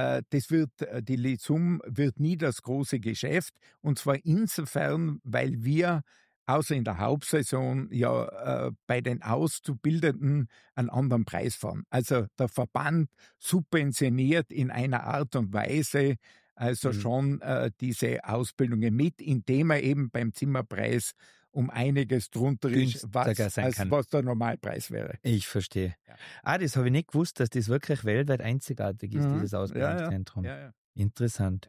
die Lizum wird nie das große Geschäft, und zwar insofern, weil wir außer in der Hauptsaison bei den Auszubildenden einen anderen Preis fahren. Also der Verband subventioniert in einer Art und Weise schon diese Ausbildungen mit, indem er eben beim Zimmerpreis um einiges drunter ist, was der Normalpreis wäre. Ich verstehe. Ja. Das habe ich nicht gewusst, dass das wirklich weltweit einzigartig ist, dieses Ausbildungszentrum. Ja. Interessant.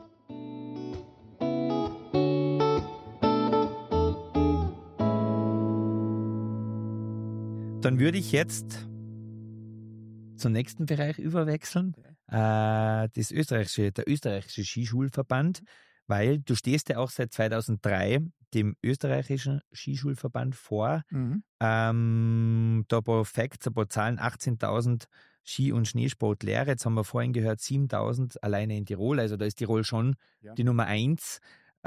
Dann würde ich jetzt zum nächsten Bereich überwechseln. Der österreichische Skischulverband, weil du stehst ja auch seit 2003 dem österreichischen Skischulverband vor. Da ein paar Facts, ein paar Zahlen: 18.000 Ski- und Schneesportlehrer. Jetzt haben wir vorhin gehört, 7.000 alleine in Tirol. Also da ist Tirol schon die Nummer 1.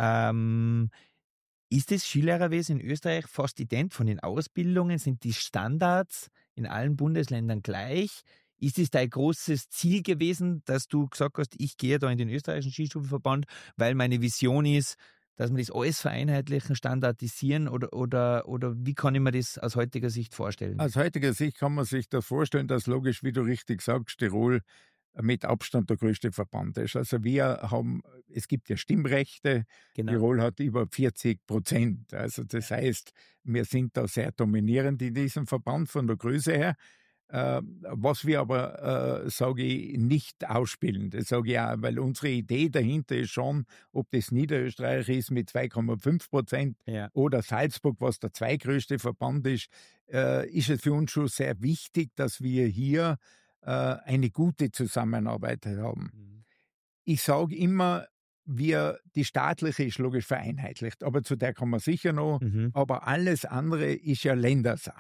Ist das Skilehrerwesen in Österreich fast ident von den Ausbildungen? Sind die Standards in allen Bundesländern gleich? Ist es dein großes Ziel gewesen, dass du gesagt hast, ich gehe da in den österreichischen Skischulverband, weil meine Vision ist, dass wir das alles vereinheitlichen, standardisieren, oder wie kann ich mir das aus heutiger Sicht vorstellen? Aus heutiger Sicht kann man sich das vorstellen, dass logisch, wie du richtig sagst, Tirol mit Abstand der größte Verband ist. Also es gibt ja Stimmrechte, Tirol hat über 40%. Also das heißt, wir sind da sehr dominierend in diesem Verband von der Größe her. Was wir aber, sage ich, nicht ausspielen. Das sage ich auch, weil unsere Idee dahinter ist schon, ob das Niederösterreich ist mit 2,5% oder Salzburg, was der zweitgrößte Verband ist es für uns schon sehr wichtig, dass wir hier eine gute Zusammenarbeit haben. Ich sage immer, die staatliche ist logisch vereinheitlicht, aber zu der kommen wir sicher noch, aber alles andere ist ja Ländersache.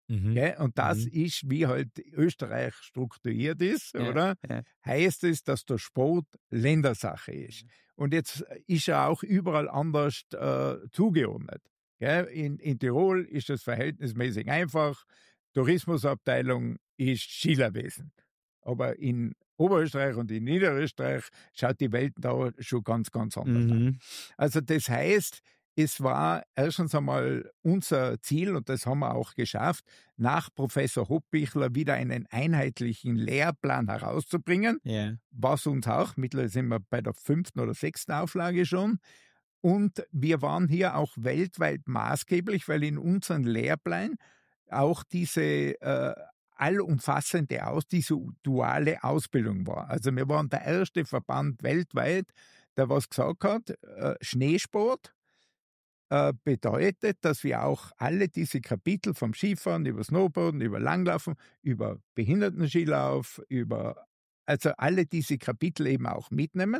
Gell? Und das ist, wie halt Österreich strukturiert ist, oder? Ja. Heißt es, dass der Sport Ländersache ist. Und jetzt ist er auch überall anders zugeordnet. Gell? In Tirol ist das verhältnismäßig einfach. Tourismusabteilung ist Skilerwesen. Aber in Oberösterreich und in Niederösterreich schaut die Welt da schon ganz, ganz anders an. Also das heißt, es war erstens einmal unser Ziel, und das haben wir auch geschafft, nach Professor Hoppichler wieder einen einheitlichen Lehrplan herauszubringen, was uns auch, mittlerweile sind wir bei der 5. oder 6. Auflage schon, und wir waren hier auch weltweit maßgeblich, weil in unserem Lehrplan auch diese allumfassende diese duale Ausbildung war. Also wir waren der erste Verband weltweit, der was gesagt hat, Schneesport bedeutet, dass wir auch alle diese Kapitel vom Skifahren, über Snowboarden, über Langlaufen, über Behindertenskilauf, also alle diese Kapitel eben auch mitnehmen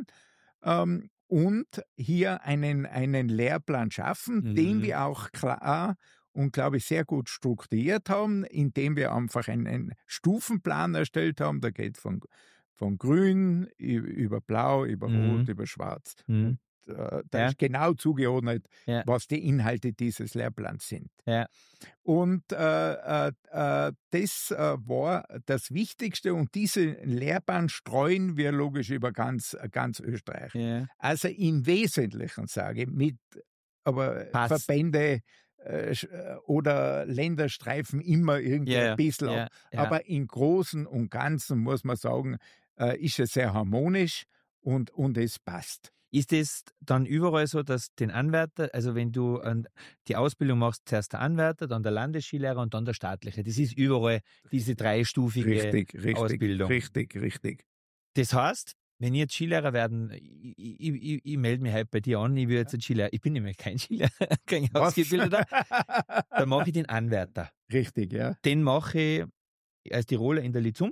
und hier einen Lehrplan schaffen, den wir auch klar und, glaube ich, sehr gut strukturiert haben, indem wir einfach einen Stufenplan erstellt haben. Da geht von Grün über Blau, über Rot, über Schwarz. Da ist genau zugeordnet, was die Inhalte dieses Lehrplans sind. Und das war das Wichtigste, und diesen Lehrplan streuen wir logisch über ganz Österreich. Also im Wesentlichen, sage ich, aber Verbände oder Länderstreifen immer irgendwie ein bisschen ab. Aber im Großen und Ganzen muss man sagen, ist es sehr harmonisch und es passt. Ist es dann überall so, dass den Anwärter, also wenn du die Ausbildung machst, zuerst der Anwärter, dann der Landesskilehrer und dann der staatliche, das ist überall diese dreistufige Ausbildung? Richtig. Das heißt, wenn ich jetzt Skilehrer werden, ich melde mich halt bei dir an, ich will jetzt ein Skilehrer, ich bin nämlich kein Skilehrer, kein Ausgebildeter, dann mache ich den Anwärter. Richtig, ja. Den mache ich als Tiroler in der Lizum.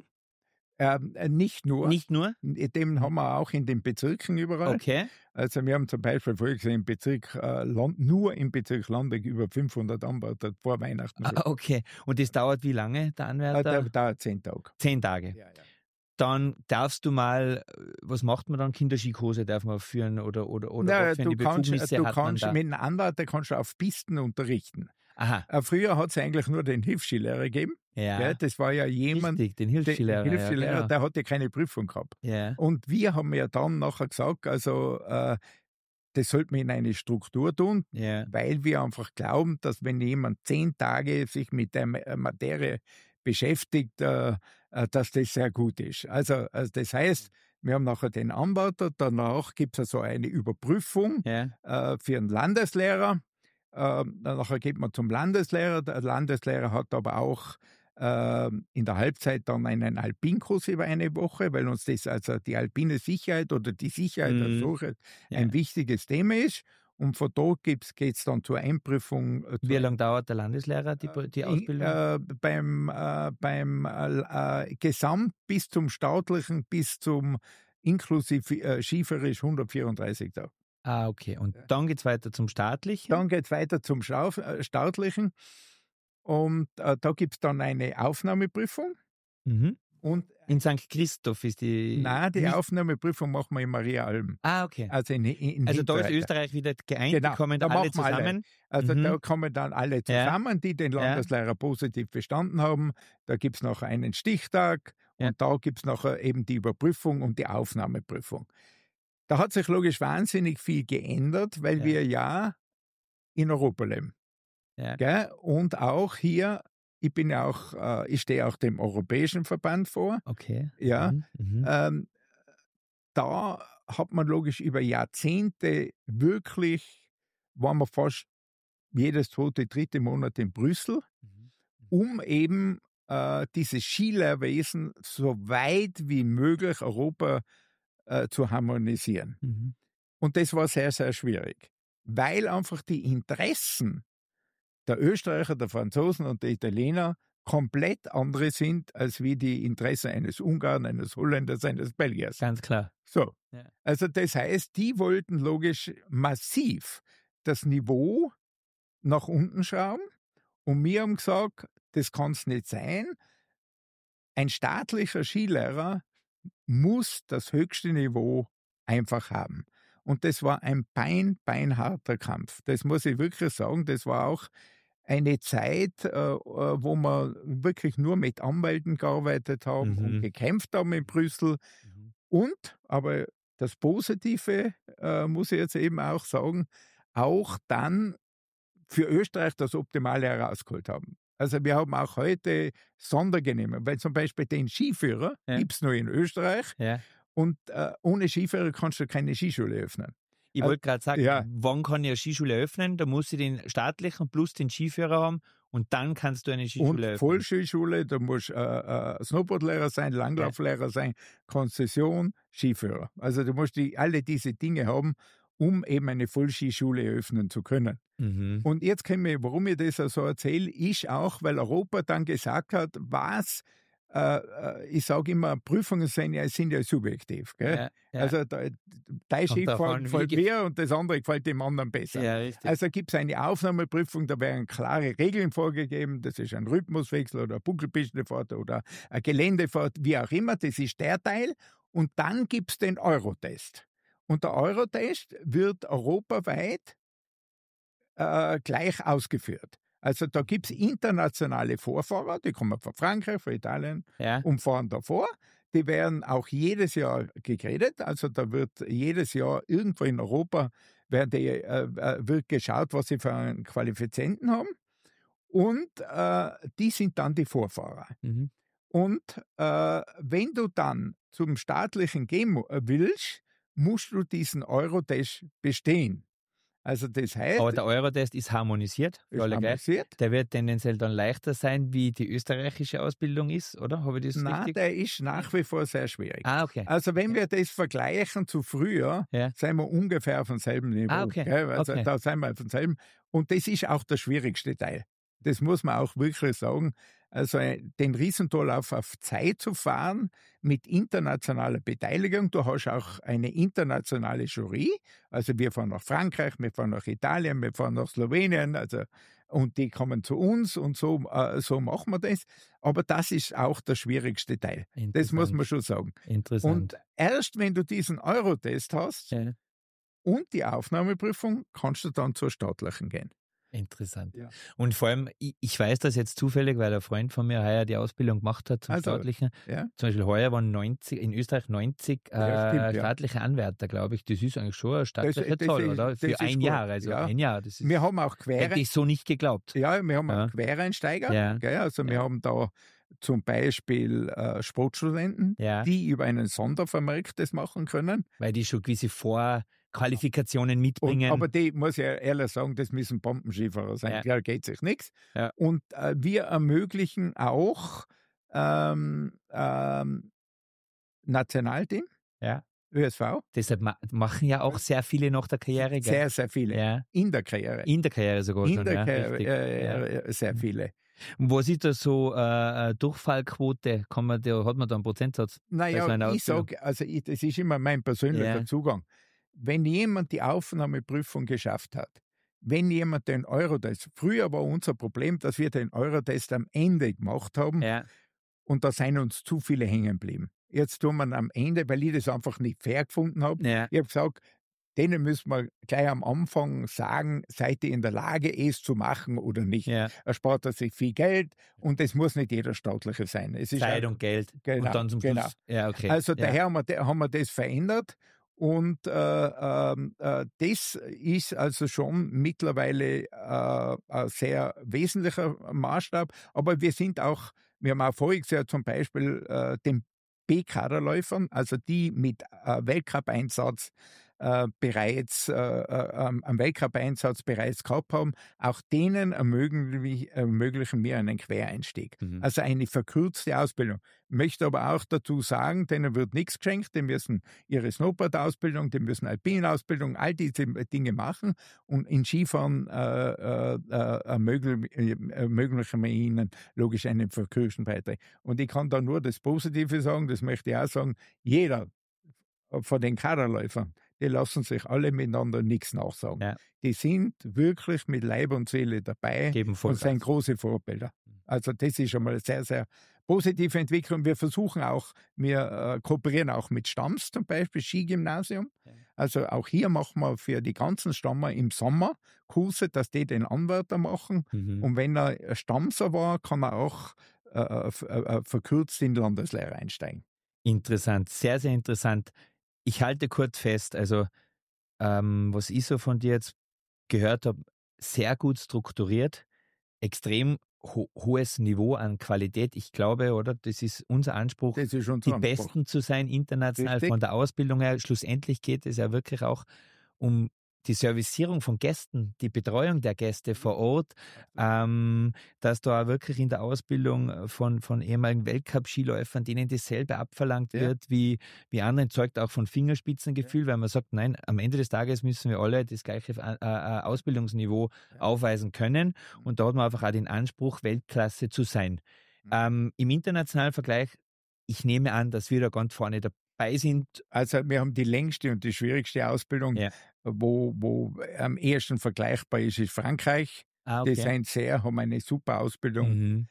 Nicht nur. Nicht nur? Den haben wir auch in den Bezirken überall. Okay. Also wir haben zum Beispiel im Bezirk nur im Bezirk Landeck über 500 Anwärter vor Weihnachten. Okay. Und das dauert wie lange, der Anwärter? Das dauert 10 Tage. 10 Tage. Ja. Dann darfst du mal, was macht man dann? Kinderskikurse darf man führen oder Nein, die Befugnisse hat man da? Mit einem Anwärter kannst du auf Pisten unterrichten. Aha. Früher hat es eigentlich nur den Hilfsskilehrer gegeben. Ja. Gell? Das war ja jemand, richtig, den Hilfsskilehrer, genau. Der hatte keine Prüfung gehabt. Ja. Und wir haben ja dann nachher gesagt, also das sollte man in eine Struktur tun, weil wir einfach glauben, dass wenn jemand 10 Tage sich mit der Materie beschäftigt, dass das sehr gut ist. Also das heißt, wir haben nachher den Anwärter, danach gibt es also eine Überprüfung für einen Landeslehrer. Nachher geht man zum Landeslehrer. Der Landeslehrer hat aber auch in der Halbzeit dann einen Alpinkurs über eine Woche, weil uns das, also die alpine Sicherheit oder die Sicherheit der Suche ein wichtiges Thema ist. Und von dort geht es dann zur Einprüfung. Wie lange dauert der Landeslehrer die Ausbildung? Beim Gesamt bis zum staatlichen, bis zum inklusive Skifahrisch 134 Tage. Ah, okay. Und dann geht es weiter zum staatlichen? Dann geht es weiter zum staatlichen. Und da gibt es dann eine Aufnahmeprüfung. Und in St. Christoph ist die... Nein, die Aufnahmeprüfung machen wir in Maria Alm. Ah, okay. Also da ist Österreich wieder geeint, genau, die kommen da alle zusammen. Da kommen dann alle zusammen, die den Landeslehrer positiv bestanden haben. Da gibt es noch einen Stichtag und da gibt es nachher eben die Überprüfung und die Aufnahmeprüfung. Da hat sich logisch wahnsinnig viel geändert, weil wir ja in Europa leben. Gell? Und auch hier, ich stehe auch dem Europäischen Verband vor. Okay. Ja. Da hat man logisch über Jahrzehnte wirklich, waren wir fast jedes 2., 3. Monat in Brüssel, um eben dieses Skilehrwesen so weit wie möglich Europa zu harmonisieren. Und das war sehr, sehr schwierig, weil einfach die Interessen der Österreicher, der Franzosen und der Italiener komplett andere sind, als wie die Interessen eines Ungarn, eines Holländers, eines Belgiers. Ganz klar. So. Also das heißt, die wollten logisch massiv das Niveau nach unten schrauben, und wir haben gesagt, das kann es nicht sein. Ein staatlicher Skilehrer muss das höchste Niveau einfach haben. Und das war ein beinharter Kampf. Das muss ich wirklich sagen. Das war auch eine Zeit, wo wir wirklich nur mit Anwälten gearbeitet haben und gekämpft haben in Brüssel. Und, aber das Positive, muss ich jetzt eben auch sagen, auch dann für Österreich das Optimale herausgeholt haben. Also wir haben auch heute Sondergenehmigungen, weil zum Beispiel den Skiführer gibt es nur in Österreich und ohne Skiführer kannst du keine Skischule öffnen. Ich wollte gerade sagen, wann kann ich eine Skischule öffnen? Da muss ich den staatlichen plus den Skiführer haben und dann kannst du eine Skischule öffnen. Und Vollskischule, da musst Snowboardlehrer sein, Langlauflehrer sein, Konzession, Skiführer. Also du musst alle diese Dinge haben, um eben eine Vollskischule eröffnen zu können. Und jetzt können wir, warum ich das so erzähle, ist auch, weil Europa dann gesagt hat, ich sage immer, Prüfungen sind ja subjektiv. Gell? Also dein Ski gefällt mir und das andere gefällt dem anderen besser. Also gibt es eine Aufnahmeprüfung, da werden klare Regeln vorgegeben, das ist ein Rhythmuswechsel oder eine Buckelpistefahrt oder eine Geländefahrt, wie auch immer, das ist der Teil. Und dann gibt es den Eurotest. Und der Eurotest wird europaweit gleich ausgeführt. Also da gibt es internationale Vorfahrer, die kommen von Frankreich, von Italien und fahren davor. Die werden auch jedes Jahr gegradet, also da wird jedes Jahr irgendwo in Europa wird geschaut, was sie für einen Qualifizienten haben. Und die sind dann die Vorfahrer. Und wenn du dann zum staatlichen gehen willst, musst du diesen Eurotest bestehen. Also das heißt, aber der Eurotest ist harmonisiert für alle gleich. Der wird tendenziell dann leichter sein, wie die österreichische Ausbildung ist, oder? Habe ich das richtig? Nein, der ist nach wie vor sehr schwierig. Okay. Also wenn wir das vergleichen zu früher, sind wir ungefähr auf demselben Niveau. Also da sind wir auf demselben. Und das ist auch der schwierigste Teil. Das muss man auch wirklich sagen. Also den Riesentorlauf auf Zeit zu fahren mit internationaler Beteiligung. Du hast auch eine internationale Jury. Also wir fahren nach Frankreich, wir fahren nach Italien, wir fahren nach Slowenien. Also, und die kommen zu uns und so machen wir das. Aber das ist auch der schwierigste Teil. Das muss man schon sagen. Interessant. Und erst wenn du diesen Eurotest hast und die Aufnahmeprüfung, kannst du dann zur staatlichen gehen. Interessant. Ja. Und vor allem, ich weiß das jetzt zufällig, weil ein Freund von mir heuer die Ausbildung gemacht hat zum staatlichen. Ja. Zum Beispiel heuer waren in Österreich 90 staatliche Anwärter, glaube ich. Das ist eigentlich schon eine staatliche Zahl, oder? Für ein Jahr. Also ein Jahr. Das ist, wir haben auch hätte ich so nicht geglaubt. Ja, wir haben auch Quereinsteiger. Gell? Also wir haben da zum Beispiel Sportstudenten, die über einen Sondervermerk das machen können. Weil die schon gewisse Qualifikationen mitbringen. Aber die, muss ich ehrlich sagen, das müssen Bombenskifahrer sein. Klar geht sich nichts. Und wir ermöglichen auch Nationalteam, ÖSV. Deshalb machen ja auch sehr viele nach der Karriere. Gell? Sehr, sehr viele. Ja. In der Karriere. In der Karriere sogar schon. In der Karriere sehr viele. Und was ist da so Durchfallquote? Hat man da einen Prozentsatz? Naja, ich sage, also das ist immer mein persönlicher Zugang. Wenn jemand die Aufnahmeprüfung geschafft hat, wenn jemand den Eurotest, früher war unser Problem, dass wir den Eurotest am Ende gemacht haben und da sind uns zu viele hängen geblieben. Jetzt tun wir am Ende, weil ich das einfach nicht fair gefunden habe. Ich habe gesagt, denen müssen wir gleich am Anfang sagen, seid ihr in der Lage, es zu machen oder nicht. Erspart er sich viel Geld und es muss nicht jeder staatliche sein. Es ist Zeit und Geld. Genau, und dann zum Schluss. Ja, okay. Also daher haben wir das verändert. Und das ist also schon mittlerweile ein sehr wesentlicher Maßstab. Aber wir haben auch voriges Jahr zum Beispiel den B-Kaderläufern, also die mit Weltcup-Einsatz bereits gehabt haben, auch denen ermöglichen wir einen Quereinstieg. Also eine verkürzte Ausbildung. Möchte aber auch dazu sagen, denen wird nichts geschenkt, die müssen ihre Snowboard-Ausbildung, die müssen Alpin-Ausbildung, all diese Dinge machen und in Skifahren ermöglichen wir ihnen logisch einen verkürzten Beitrag. Und ich kann da nur das Positive sagen, das möchte ich auch sagen, jeder von den Kaderläufern, die lassen sich alle miteinander nichts nachsagen. Ja. Die sind wirklich mit Leib und Seele dabei Geben und Vollgas. sind große Vorbilder. Also das ist schon mal eine sehr, sehr positive Entwicklung. Wir versuchen auch, wir kooperieren auch mit Stamms, zum Beispiel Skigymnasium. Ja. Also auch hier machen wir für die ganzen Stammer im Sommer Kurse, dass die den Anwärter machen. Und wenn er Stammser war, kann er auch verkürzt in Landeslehre einsteigen. Interessant, sehr, sehr interessant. Ich halte kurz fest, also was ich so von dir jetzt gehört habe, sehr gut strukturiert, extrem hohes Niveau an Qualität. Ich glaube, oder, das ist unser Anspruch, Das ist die Besten zu sein, international. Richtig. Von der Ausbildung her. Schlussendlich geht es ja wirklich auch um die Servicierung von Gästen, die Betreuung der Gäste vor Ort, dass da auch wirklich in der Ausbildung von ehemaligen Weltcup-Skiläufern, denen dasselbe abverlangt wird wie anderen, zeugt auch von Fingerspitzengefühl, weil man sagt, nein, am Ende des Tages müssen wir alle das gleiche Ausbildungsniveau aufweisen können, und da hat man einfach auch den Anspruch, Weltklasse zu sein. Im internationalen Vergleich, ich nehme an, dass wir da ganz vorne dabei sind. Also wir haben die längste und die schwierigste Ausbildung, wo am ehesten vergleichbar ist Frankreich. Okay. Die haben eine super Ausbildung.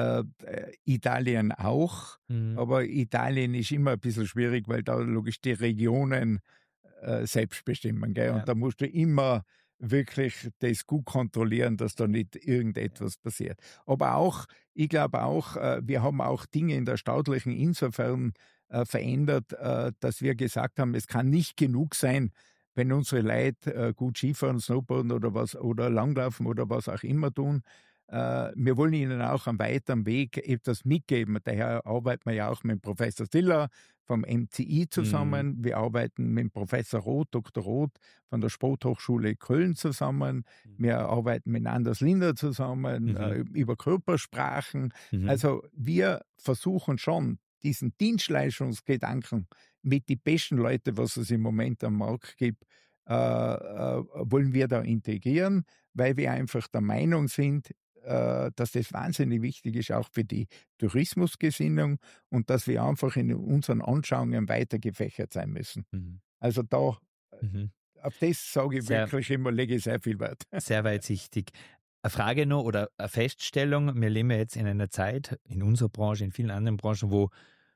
Italien auch, aber Italien ist immer ein bisschen schwierig, weil da logisch die Regionen selbst bestimmen. Gell? Und da musst du immer wirklich das gut kontrollieren, dass da nicht irgendetwas passiert. Aber auch, ich glaube auch, wir haben auch Dinge in der Staatlichen insofern verändert, dass wir gesagt haben, es kann nicht genug sein, wenn unsere Leute gut Skifahren, Snowboarden oder Langlaufen oder was auch immer tun. Wir wollen ihnen auch am weiteren Weg etwas mitgeben. Daher arbeiten wir ja auch mit Professor Stiller vom MCI zusammen. Wir arbeiten mit Professor Roth, Dr. Roth von der Sporthochschule Köln zusammen. Wir arbeiten mit Anders Linder zusammen über Körpersprachen. Also wir versuchen schon, diesen Dienstleistungsgedanken mit den besten Leuten, was es im Moment am Markt gibt, wollen wir da integrieren, weil wir einfach der Meinung sind, dass das wahnsinnig wichtig ist, auch für die Tourismusgesinnung, und dass wir einfach in unseren Anschauungen weiter gefächert sein müssen. Also da, auf das sage ich wirklich immer, lege ich sehr viel Wert. Sehr weitsichtig. Eine Frage noch oder eine Feststellung: Wir leben ja jetzt in einer Zeit, in unserer Branche, in vielen anderen Branchen, wo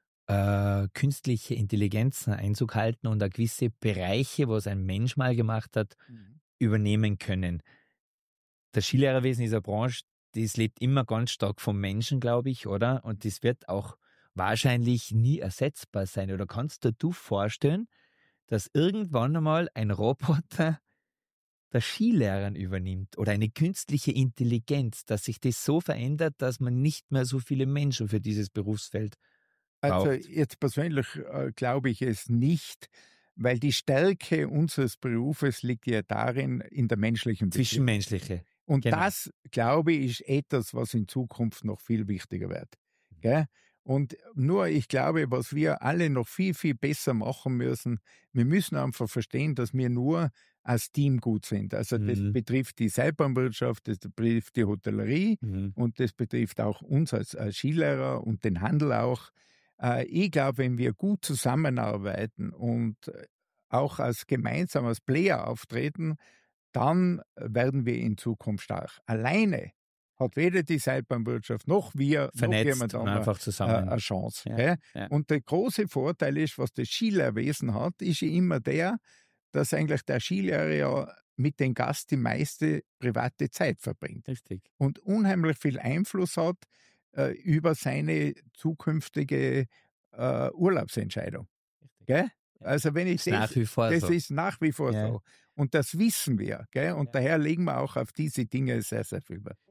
künstliche Intelligenzen Einzug halten und auch gewisse Bereiche, was ein Mensch mal gemacht hat, übernehmen können. Das Skilehrerwesen ist eine Branche, das lebt immer ganz stark vom Menschen, glaube ich, oder? Und das wird auch wahrscheinlich nie ersetzbar sein. Oder kannst du dir vorstellen, dass irgendwann einmal ein Roboter das Skilehren übernimmt oder eine künstliche Intelligenz, dass sich das so verändert, dass man nicht mehr so viele Menschen für dieses Berufsfeld braucht? Also jetzt persönlich glaube ich es nicht, weil die Stärke unseres Berufes liegt ja darin, in der menschlichen Beziehung. Zwischenmenschliche. Und das, glaube ich, ist etwas, was in Zukunft noch viel wichtiger wird. Gell? Und nur, ich glaube, was wir alle noch viel, viel besser machen müssen, wir müssen einfach verstehen, dass wir nur als Team gut sind. Also das betrifft die Seilbahnwirtschaft, das betrifft die Hotellerie und das betrifft auch uns als Skilehrer und den Handel auch. Ich glaube, wenn wir gut zusammenarbeiten und auch als gemeinsames Player auftreten, dann werden wir in Zukunft stark. Alleine hat weder die Seilbahnwirtschaft noch wir noch jemand anderes eine Chance. Ja. Und der große Vorteil ist, was das Skilehrwesen hat, ist ja immer der, dass eigentlich der Skilehrer ja mit dem Gast die meiste private Zeit verbringt. Richtig. Und unheimlich viel Einfluss hat über seine zukünftige Urlaubsentscheidung. Gell? Also wenn ich das ist nach wie vor so. Und das wissen wir. Gell? Und daher legen wir auch auf diese Dinge sehr, sehr viel Wert.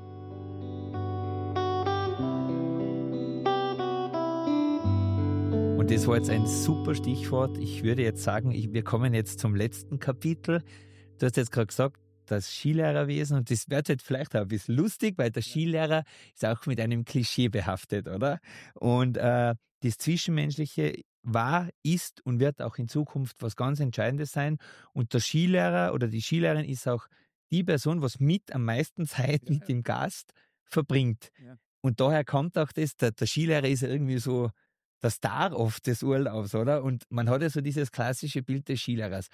Und das war jetzt ein super Stichwort. Ich würde jetzt sagen, wir kommen jetzt zum letzten Kapitel. Du hast jetzt gerade gesagt, das Skilehrerwesen, und das wird jetzt vielleicht auch ein bisschen lustig, weil der Skilehrer ist auch mit einem Klischee behaftet, oder? Und das Zwischenmenschliche war, ist und wird auch in Zukunft was ganz Entscheidendes sein. Und der Skilehrer oder die Skilehrerin ist auch die Person, was mit am meisten Zeit mit dem Gast verbringt. Ja. Und daher kommt auch das, der Skilehrer ist ja irgendwie so der Star oft des Urlaubs, oder? Und man hat ja so dieses klassische Bild des Skilehrers.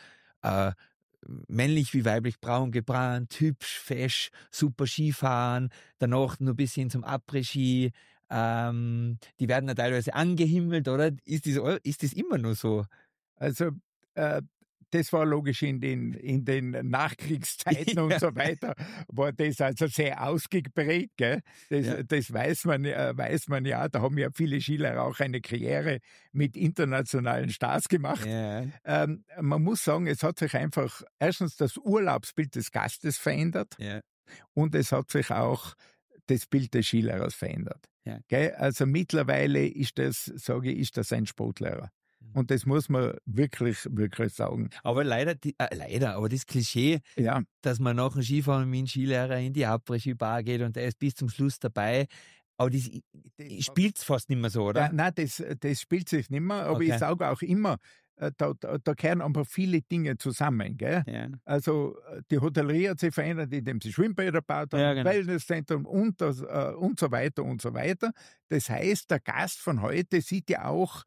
Männlich wie weiblich, braun gebrannt, hübsch, fesch, super Skifahren, danach nur bis hin zum Après-Ski. Die werden ja teilweise angehimmelt, oder? Ist das immer nur so? Also, das war logisch in den Nachkriegszeiten und so weiter, war das also sehr ausgeprägt. Gell? Das weiß man ja. Da haben ja viele Skilehrer auch eine Karriere mit internationalen Stars gemacht. Ja. Man muss sagen, es hat sich einfach erstens das Urlaubsbild des Gastes verändert und es hat sich auch das Bild des Skilehrers verändert. Ja. Gell? Also mittlerweile ist das ein Sportlehrer. Und das muss man wirklich, wirklich sagen. Aber aber das Klischee, dass man nach dem Skifahren mit dem Skilehrer in die Après-Ski-Bar geht und der ist bis zum Schluss dabei, aber das spielt es fast nicht mehr so, oder? Ja, nein, das spielt sich nicht mehr, aber ich sage auch immer, da kehren einfach viele Dinge zusammen. Gell? Ja. Also die Hotellerie hat sich verändert, indem sie Schwimmbäder baut haben, genau. Wellnesszentrum und so weiter und so weiter. Das heißt, der Gast von heute sieht ja auch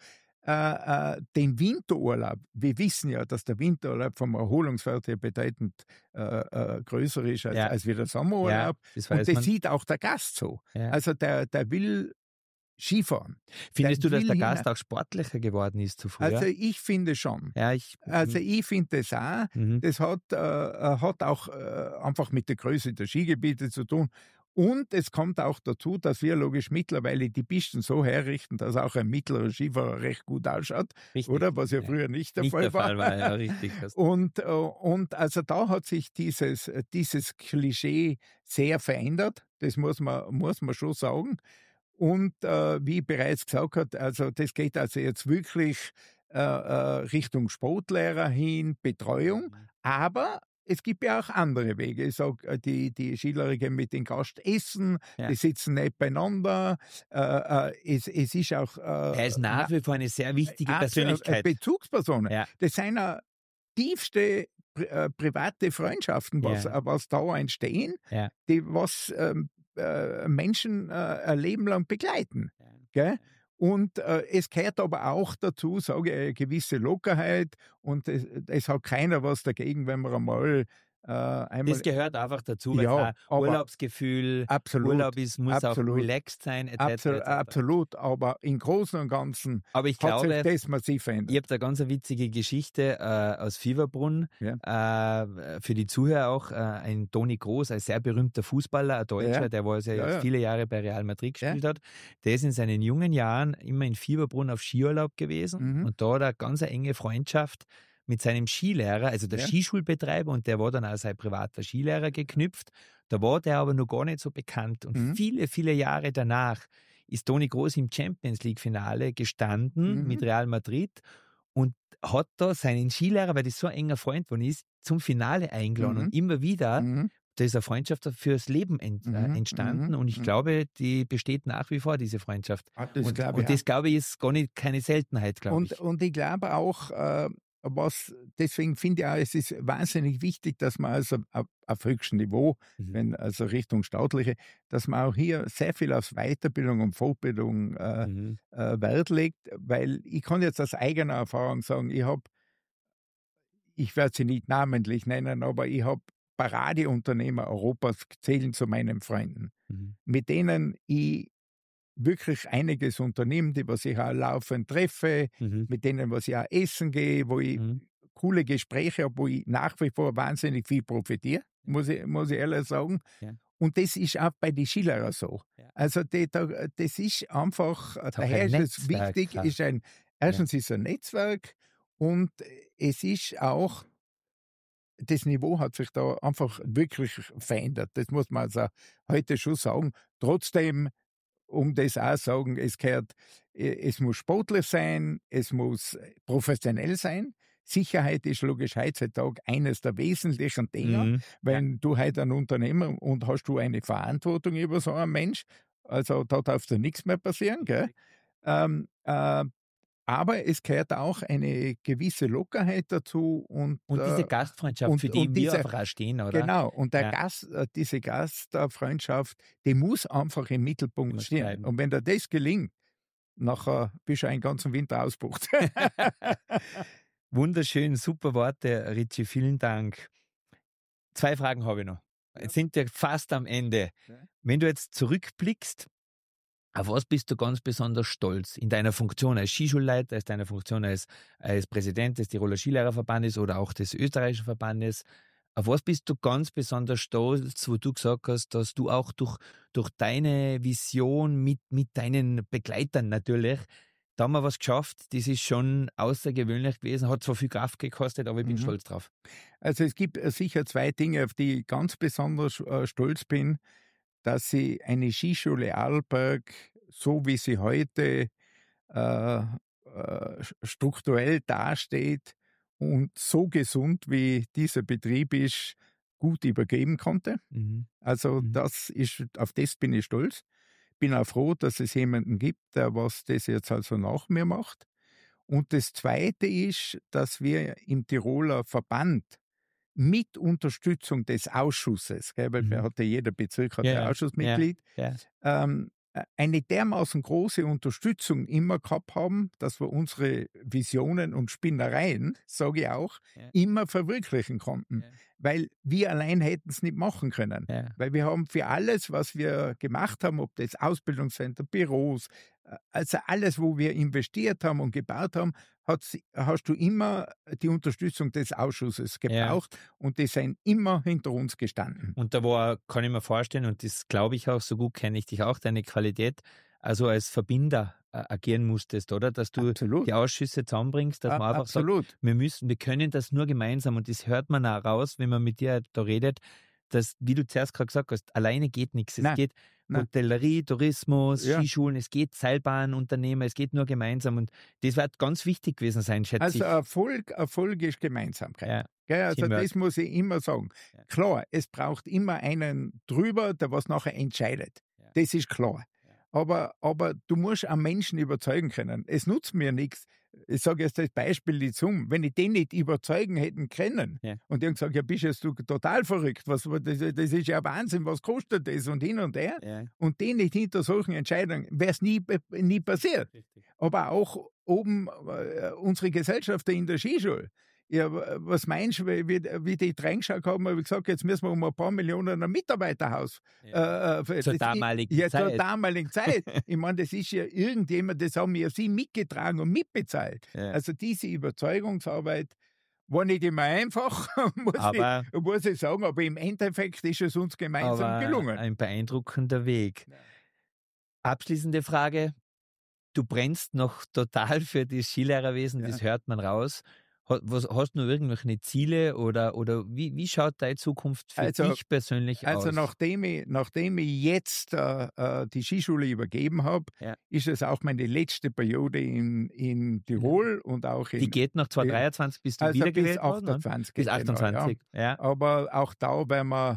den Winterurlaub. Wir wissen ja, dass der Winterurlaub vom Erholungswert her bedeutend größer ist als wie der Sommerurlaub. Ja, und das sieht auch der Gast so. Ja. Also der will Skifahren. Findest du, dass der Gast auch sportlicher geworden ist zu früher? Also ich finde schon. Ja, ich finde das auch. Das hat auch einfach mit der Größe der Skigebiete zu tun. Und es kommt auch dazu, dass wir logisch mittlerweile die Pisten so herrichten, dass auch ein mittlerer Skifahrer recht gut ausschaut, richtig, oder? Was ja früher nicht der Fall war. Ja, richtig. Und also da hat sich dieses Klischee sehr verändert, das muss man schon sagen. Und wie ich bereits gesagt habe, also das geht also jetzt wirklich Richtung Sportlehrer hin, Betreuung, aber es gibt ja auch andere Wege. Ich sage, die Skilehrer gehen mit dem Gast essen, die sitzen nicht beieinander. Es ist auch... er ist nach wie vor eine sehr wichtige Persönlichkeit. Bezugsperson. Ja. Das sind ja tiefste private Freundschaften, was da entstehen, die was Menschen ein Leben lang begleiten. Gell? Und es gehört aber auch dazu, sage ich, eine gewisse Lockerheit und es hat keiner was dagegen, wenn man einmal das gehört einfach dazu, weil es auch Urlaubsgefühl, Urlaub muss auch relaxed sein, etc. Absolut, aber im Großen und Ganzen hat sich das massiv verändert. Ich habe da ganz eine witzige Geschichte aus Fieberbrunn, für die Zuhörer auch, ein Toni Kroos, ein sehr berühmter Fußballer, ein Deutscher, der jetzt viele Jahre bei Real Madrid gespielt hat, der ist in seinen jungen Jahren immer in Fieberbrunn auf Skiurlaub gewesen und da hat er eine ganz enge Freundschaft mit seinem Skilehrer, also der Skischulbetreiber, und der war dann auch sein privater Skilehrer geknüpft. Da war der aber noch gar nicht so bekannt. Und viele, viele Jahre danach ist Toni Kroos im Champions-League-Finale gestanden mit Real Madrid und hat da seinen Skilehrer, weil das so ein enger Freund von ist, zum Finale eingeladen. Und immer wieder, da ist eine Freundschaft fürs Leben entstanden. Und ich glaube, die besteht nach wie vor, diese Freundschaft. Das glaube ich, ist gar nicht keine Seltenheit, glaube ich. Und ich glaube auch, deswegen finde ich auch, es ist wahnsinnig wichtig, dass man also auf höchstem Niveau, wenn also Richtung staatliche, dass man auch hier sehr viel auf Weiterbildung und Fortbildung Wert legt, weil ich kann jetzt aus eigener Erfahrung sagen, ich werde sie nicht namentlich nennen, aber ich habe Paradeunternehmer Europas zählen zu meinen Freunden, mit denen ich wirklich einiges unternehme, die was ich auch laufend treffe, mit denen was ich auch essen gehe, wo ich coole Gespräche habe, wo ich nach wie vor wahnsinnig viel profitiere, muss ich ehrlich sagen. Ja. Und das ist auch bei den Skilehrern so. Ja. Also das ist einfach, daher ist es wichtig, erstens ist ein Netzwerk und es ist auch, das Niveau hat sich da einfach wirklich verändert. Das muss man also heute schon sagen. Trotzdem, um das auch sagen, es muss sportlich sein, es muss professionell sein. Sicherheit ist logisch heutzutage eines der wesentlichen Dinge, wenn du heute ein Unternehmer und hast du eine Verantwortung über so einen Mensch, also da darf dir nichts mehr passieren, gell? Aber es gehört auch eine gewisse Lockerheit dazu. Und diese Gastfreundschaft, für die wir einfach auch stehen, oder? Genau, und diese Gastfreundschaft, die muss einfach im Mittelpunkt stehen. Und wenn dir das gelingt, nachher bist du einen ganzen Winter ausgebucht. Wunderschön, super Worte, Richie, vielen Dank. 2 Fragen habe ich noch. Jetzt sind wir fast am Ende. Ja. Wenn du jetzt zurückblickst, auf was bist du ganz besonders stolz in deiner Funktion als Skischulleiter, als deiner Funktion als Präsident des Tiroler Skilehrerverbandes oder auch des österreichischen Verbandes? Auf was bist du ganz besonders stolz, wo du gesagt hast, dass du auch durch deine Vision mit deinen Begleitern natürlich, da haben wir was geschafft, das ist schon außergewöhnlich gewesen, hat zwar viel Kraft gekostet, aber ich bin stolz drauf. Also es gibt sicher 2 Dinge, auf die ich ganz besonders stolz bin, dass sie eine Skischule Arlberg, so wie sie heute strukturell dasteht und so gesund wie dieser Betrieb ist, gut übergeben konnte. Also auf das bin ich stolz. Bin auch froh, dass es jemanden gibt, der was das jetzt also nach mir macht. Und das Zweite ist, dass wir im Tiroler Verband mit Unterstützung des Ausschusses, gell, weil jeder Bezirk hat ein Ausschussmitglied, eine dermaßen große Unterstützung immer gehabt haben, dass wir unsere Visionen und Spinnereien, sage ich auch, immer verwirklichen konnten. Ja. Weil wir allein hätten es nicht machen können. Ja. Weil wir haben für alles, was wir gemacht haben, ob das Ausbildungscenter, Büros, also alles, wo wir investiert haben und gebaut haben, hast du immer die Unterstützung des Ausschusses gebraucht und die sind immer hinter uns gestanden. Und da war, kann ich mir vorstellen, und das glaube ich auch, so gut kenne ich dich auch, deine Qualität, also als Verbinder agieren musstest, oder? Dass du die Ausschüsse zusammenbringst, dass man einfach sagt, wir können das nur gemeinsam, und das hört man auch raus, wenn man mit dir da redet, dass, wie du zuerst gerade gesagt hast, alleine geht nichts. Es geht Hotellerie, Tourismus, Skischulen, es geht Seilbahnunternehmen, es geht nur gemeinsam, und das wird ganz wichtig gewesen sein, schätze ich. Also Erfolg ist Gemeinsamkeit. Ja. Also das muss ich immer sagen. Ja. Klar, es braucht immer einen drüber, der was nachher entscheidet. Ja. Das ist klar. Ja. Aber du musst am Menschen überzeugen können. Es nutzt mir nichts. Ich sage jetzt das Beispiel die Zoom. Wenn ich den nicht überzeugen hätten können und die haben gesagt, ja, bist jetzt du total verrückt, das ist ja Wahnsinn, was kostet das und hin und her. Ja. Und den nicht hinter solchen Entscheidungen, wäre es nie passiert. Richtig. Aber auch oben unsere Gesellschafter in der Skischule. Ja, was meinst du, wie die reingeschaut haben, habe ich gesagt, jetzt müssen wir um ein paar Millionen ein Mitarbeiterhaus. Zur damaligen Zeit. Zur damaligen Zeit. Ich meine, das ist ja irgendjemand, das haben ja sie mitgetragen und mitbezahlt. Ja. Also diese Überzeugungsarbeit war nicht immer einfach, muss ich sagen, aber im Endeffekt ist es uns gemeinsam gelungen. Ein beeindruckender Weg. Ja. Abschließende Frage. Du brennst noch total für das Skilehrerwesen, das hört man raus. Hast du noch irgendwelche Ziele oder wie schaut deine Zukunft für dich persönlich aus? Also nachdem ich jetzt die Skischule übergeben habe, ist es auch meine letzte Periode in Tirol und auch die geht nach 2023, bist du wiedergewählt worden? 28. Bis 28. Genau, ja. Aber auch da werden wir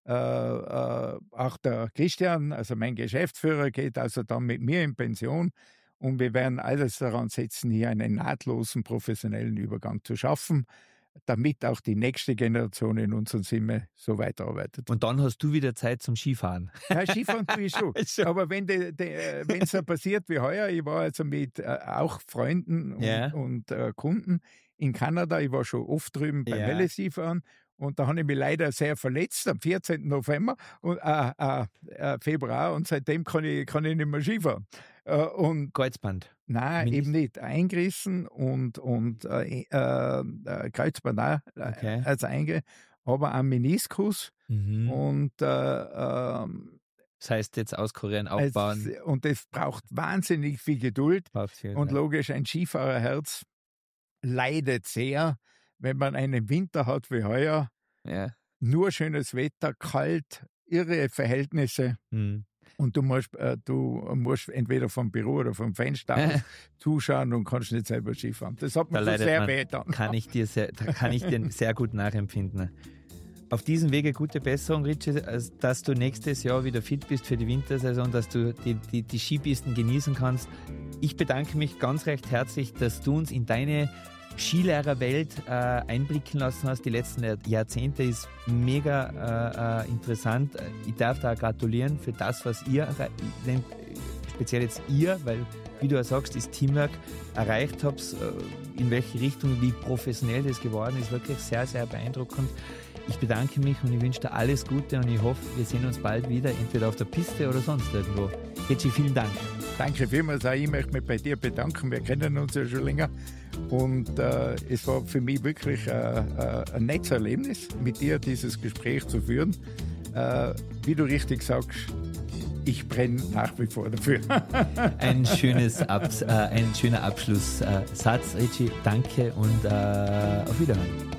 auch der Christian, also mein Geschäftsführer, geht also dann mit mir in Pension. Und wir werden alles daran setzen, hier einen nahtlosen professionellen Übergang zu schaffen, damit auch die nächste Generation in unserem Sinne so weiterarbeitet. Und dann hast du wieder Zeit zum Skifahren. Ja, Skifahren tue ich schon. Aber wenn es so passiert wie heuer, ich war also mit auch Freunden und Kunden in Kanada, ich war schon oft drüben beim Welle-Skifahren. Und da habe ich mich leider sehr verletzt am 14. November und Februar, und seitdem kann ich nicht mehr Skifahren. Kreuzband? Nein, eben nicht. Eingerissen und Kreuzband auch, also aber am Meniskus. Und das heißt jetzt auskurieren, aufbauen. Und das braucht wahnsinnig viel Geduld. Und logisch, ein Skifahrerherz leidet sehr, wenn man einen Winter hat wie heuer, nur schönes Wetter, kalt, irre Verhältnisse und du musst entweder vom Büro oder vom Fenster aus zuschauen und kannst nicht selber Skifahren. Das hat mir so sehr weh getan. Kann ich dir sehr gut nachempfinden. Auf diesem Wege gute Besserung, Richie, dass du nächstes Jahr wieder fit bist für die Wintersaison, dass du die Skipisten genießen kannst. Ich bedanke mich ganz recht herzlich, dass du uns in deine Skilehrerwelt einblicken lassen hast. Die letzten Jahrzehnte ist mega interessant. Ich darf da gratulieren für das, was ihr speziell jetzt ihr, weil, wie du ja sagst, das Teamwork erreicht habt, in welche Richtung, wie professionell das geworden ist, wirklich sehr, sehr beeindruckend. Ich bedanke mich und ich wünsche dir alles Gute und ich hoffe, wir sehen uns bald wieder, entweder auf der Piste oder sonst irgendwo. Richie, vielen Dank. Danke vielmals, auch ich möchte mich bei dir bedanken. Wir kennen uns ja schon länger und es war für mich wirklich ein nettes Erlebnis, mit dir dieses Gespräch zu führen. Wie du richtig sagst, ich brenne nach wie vor dafür. Ein schöner Abschlusssatz, Richie. Danke und auf Wiederhören.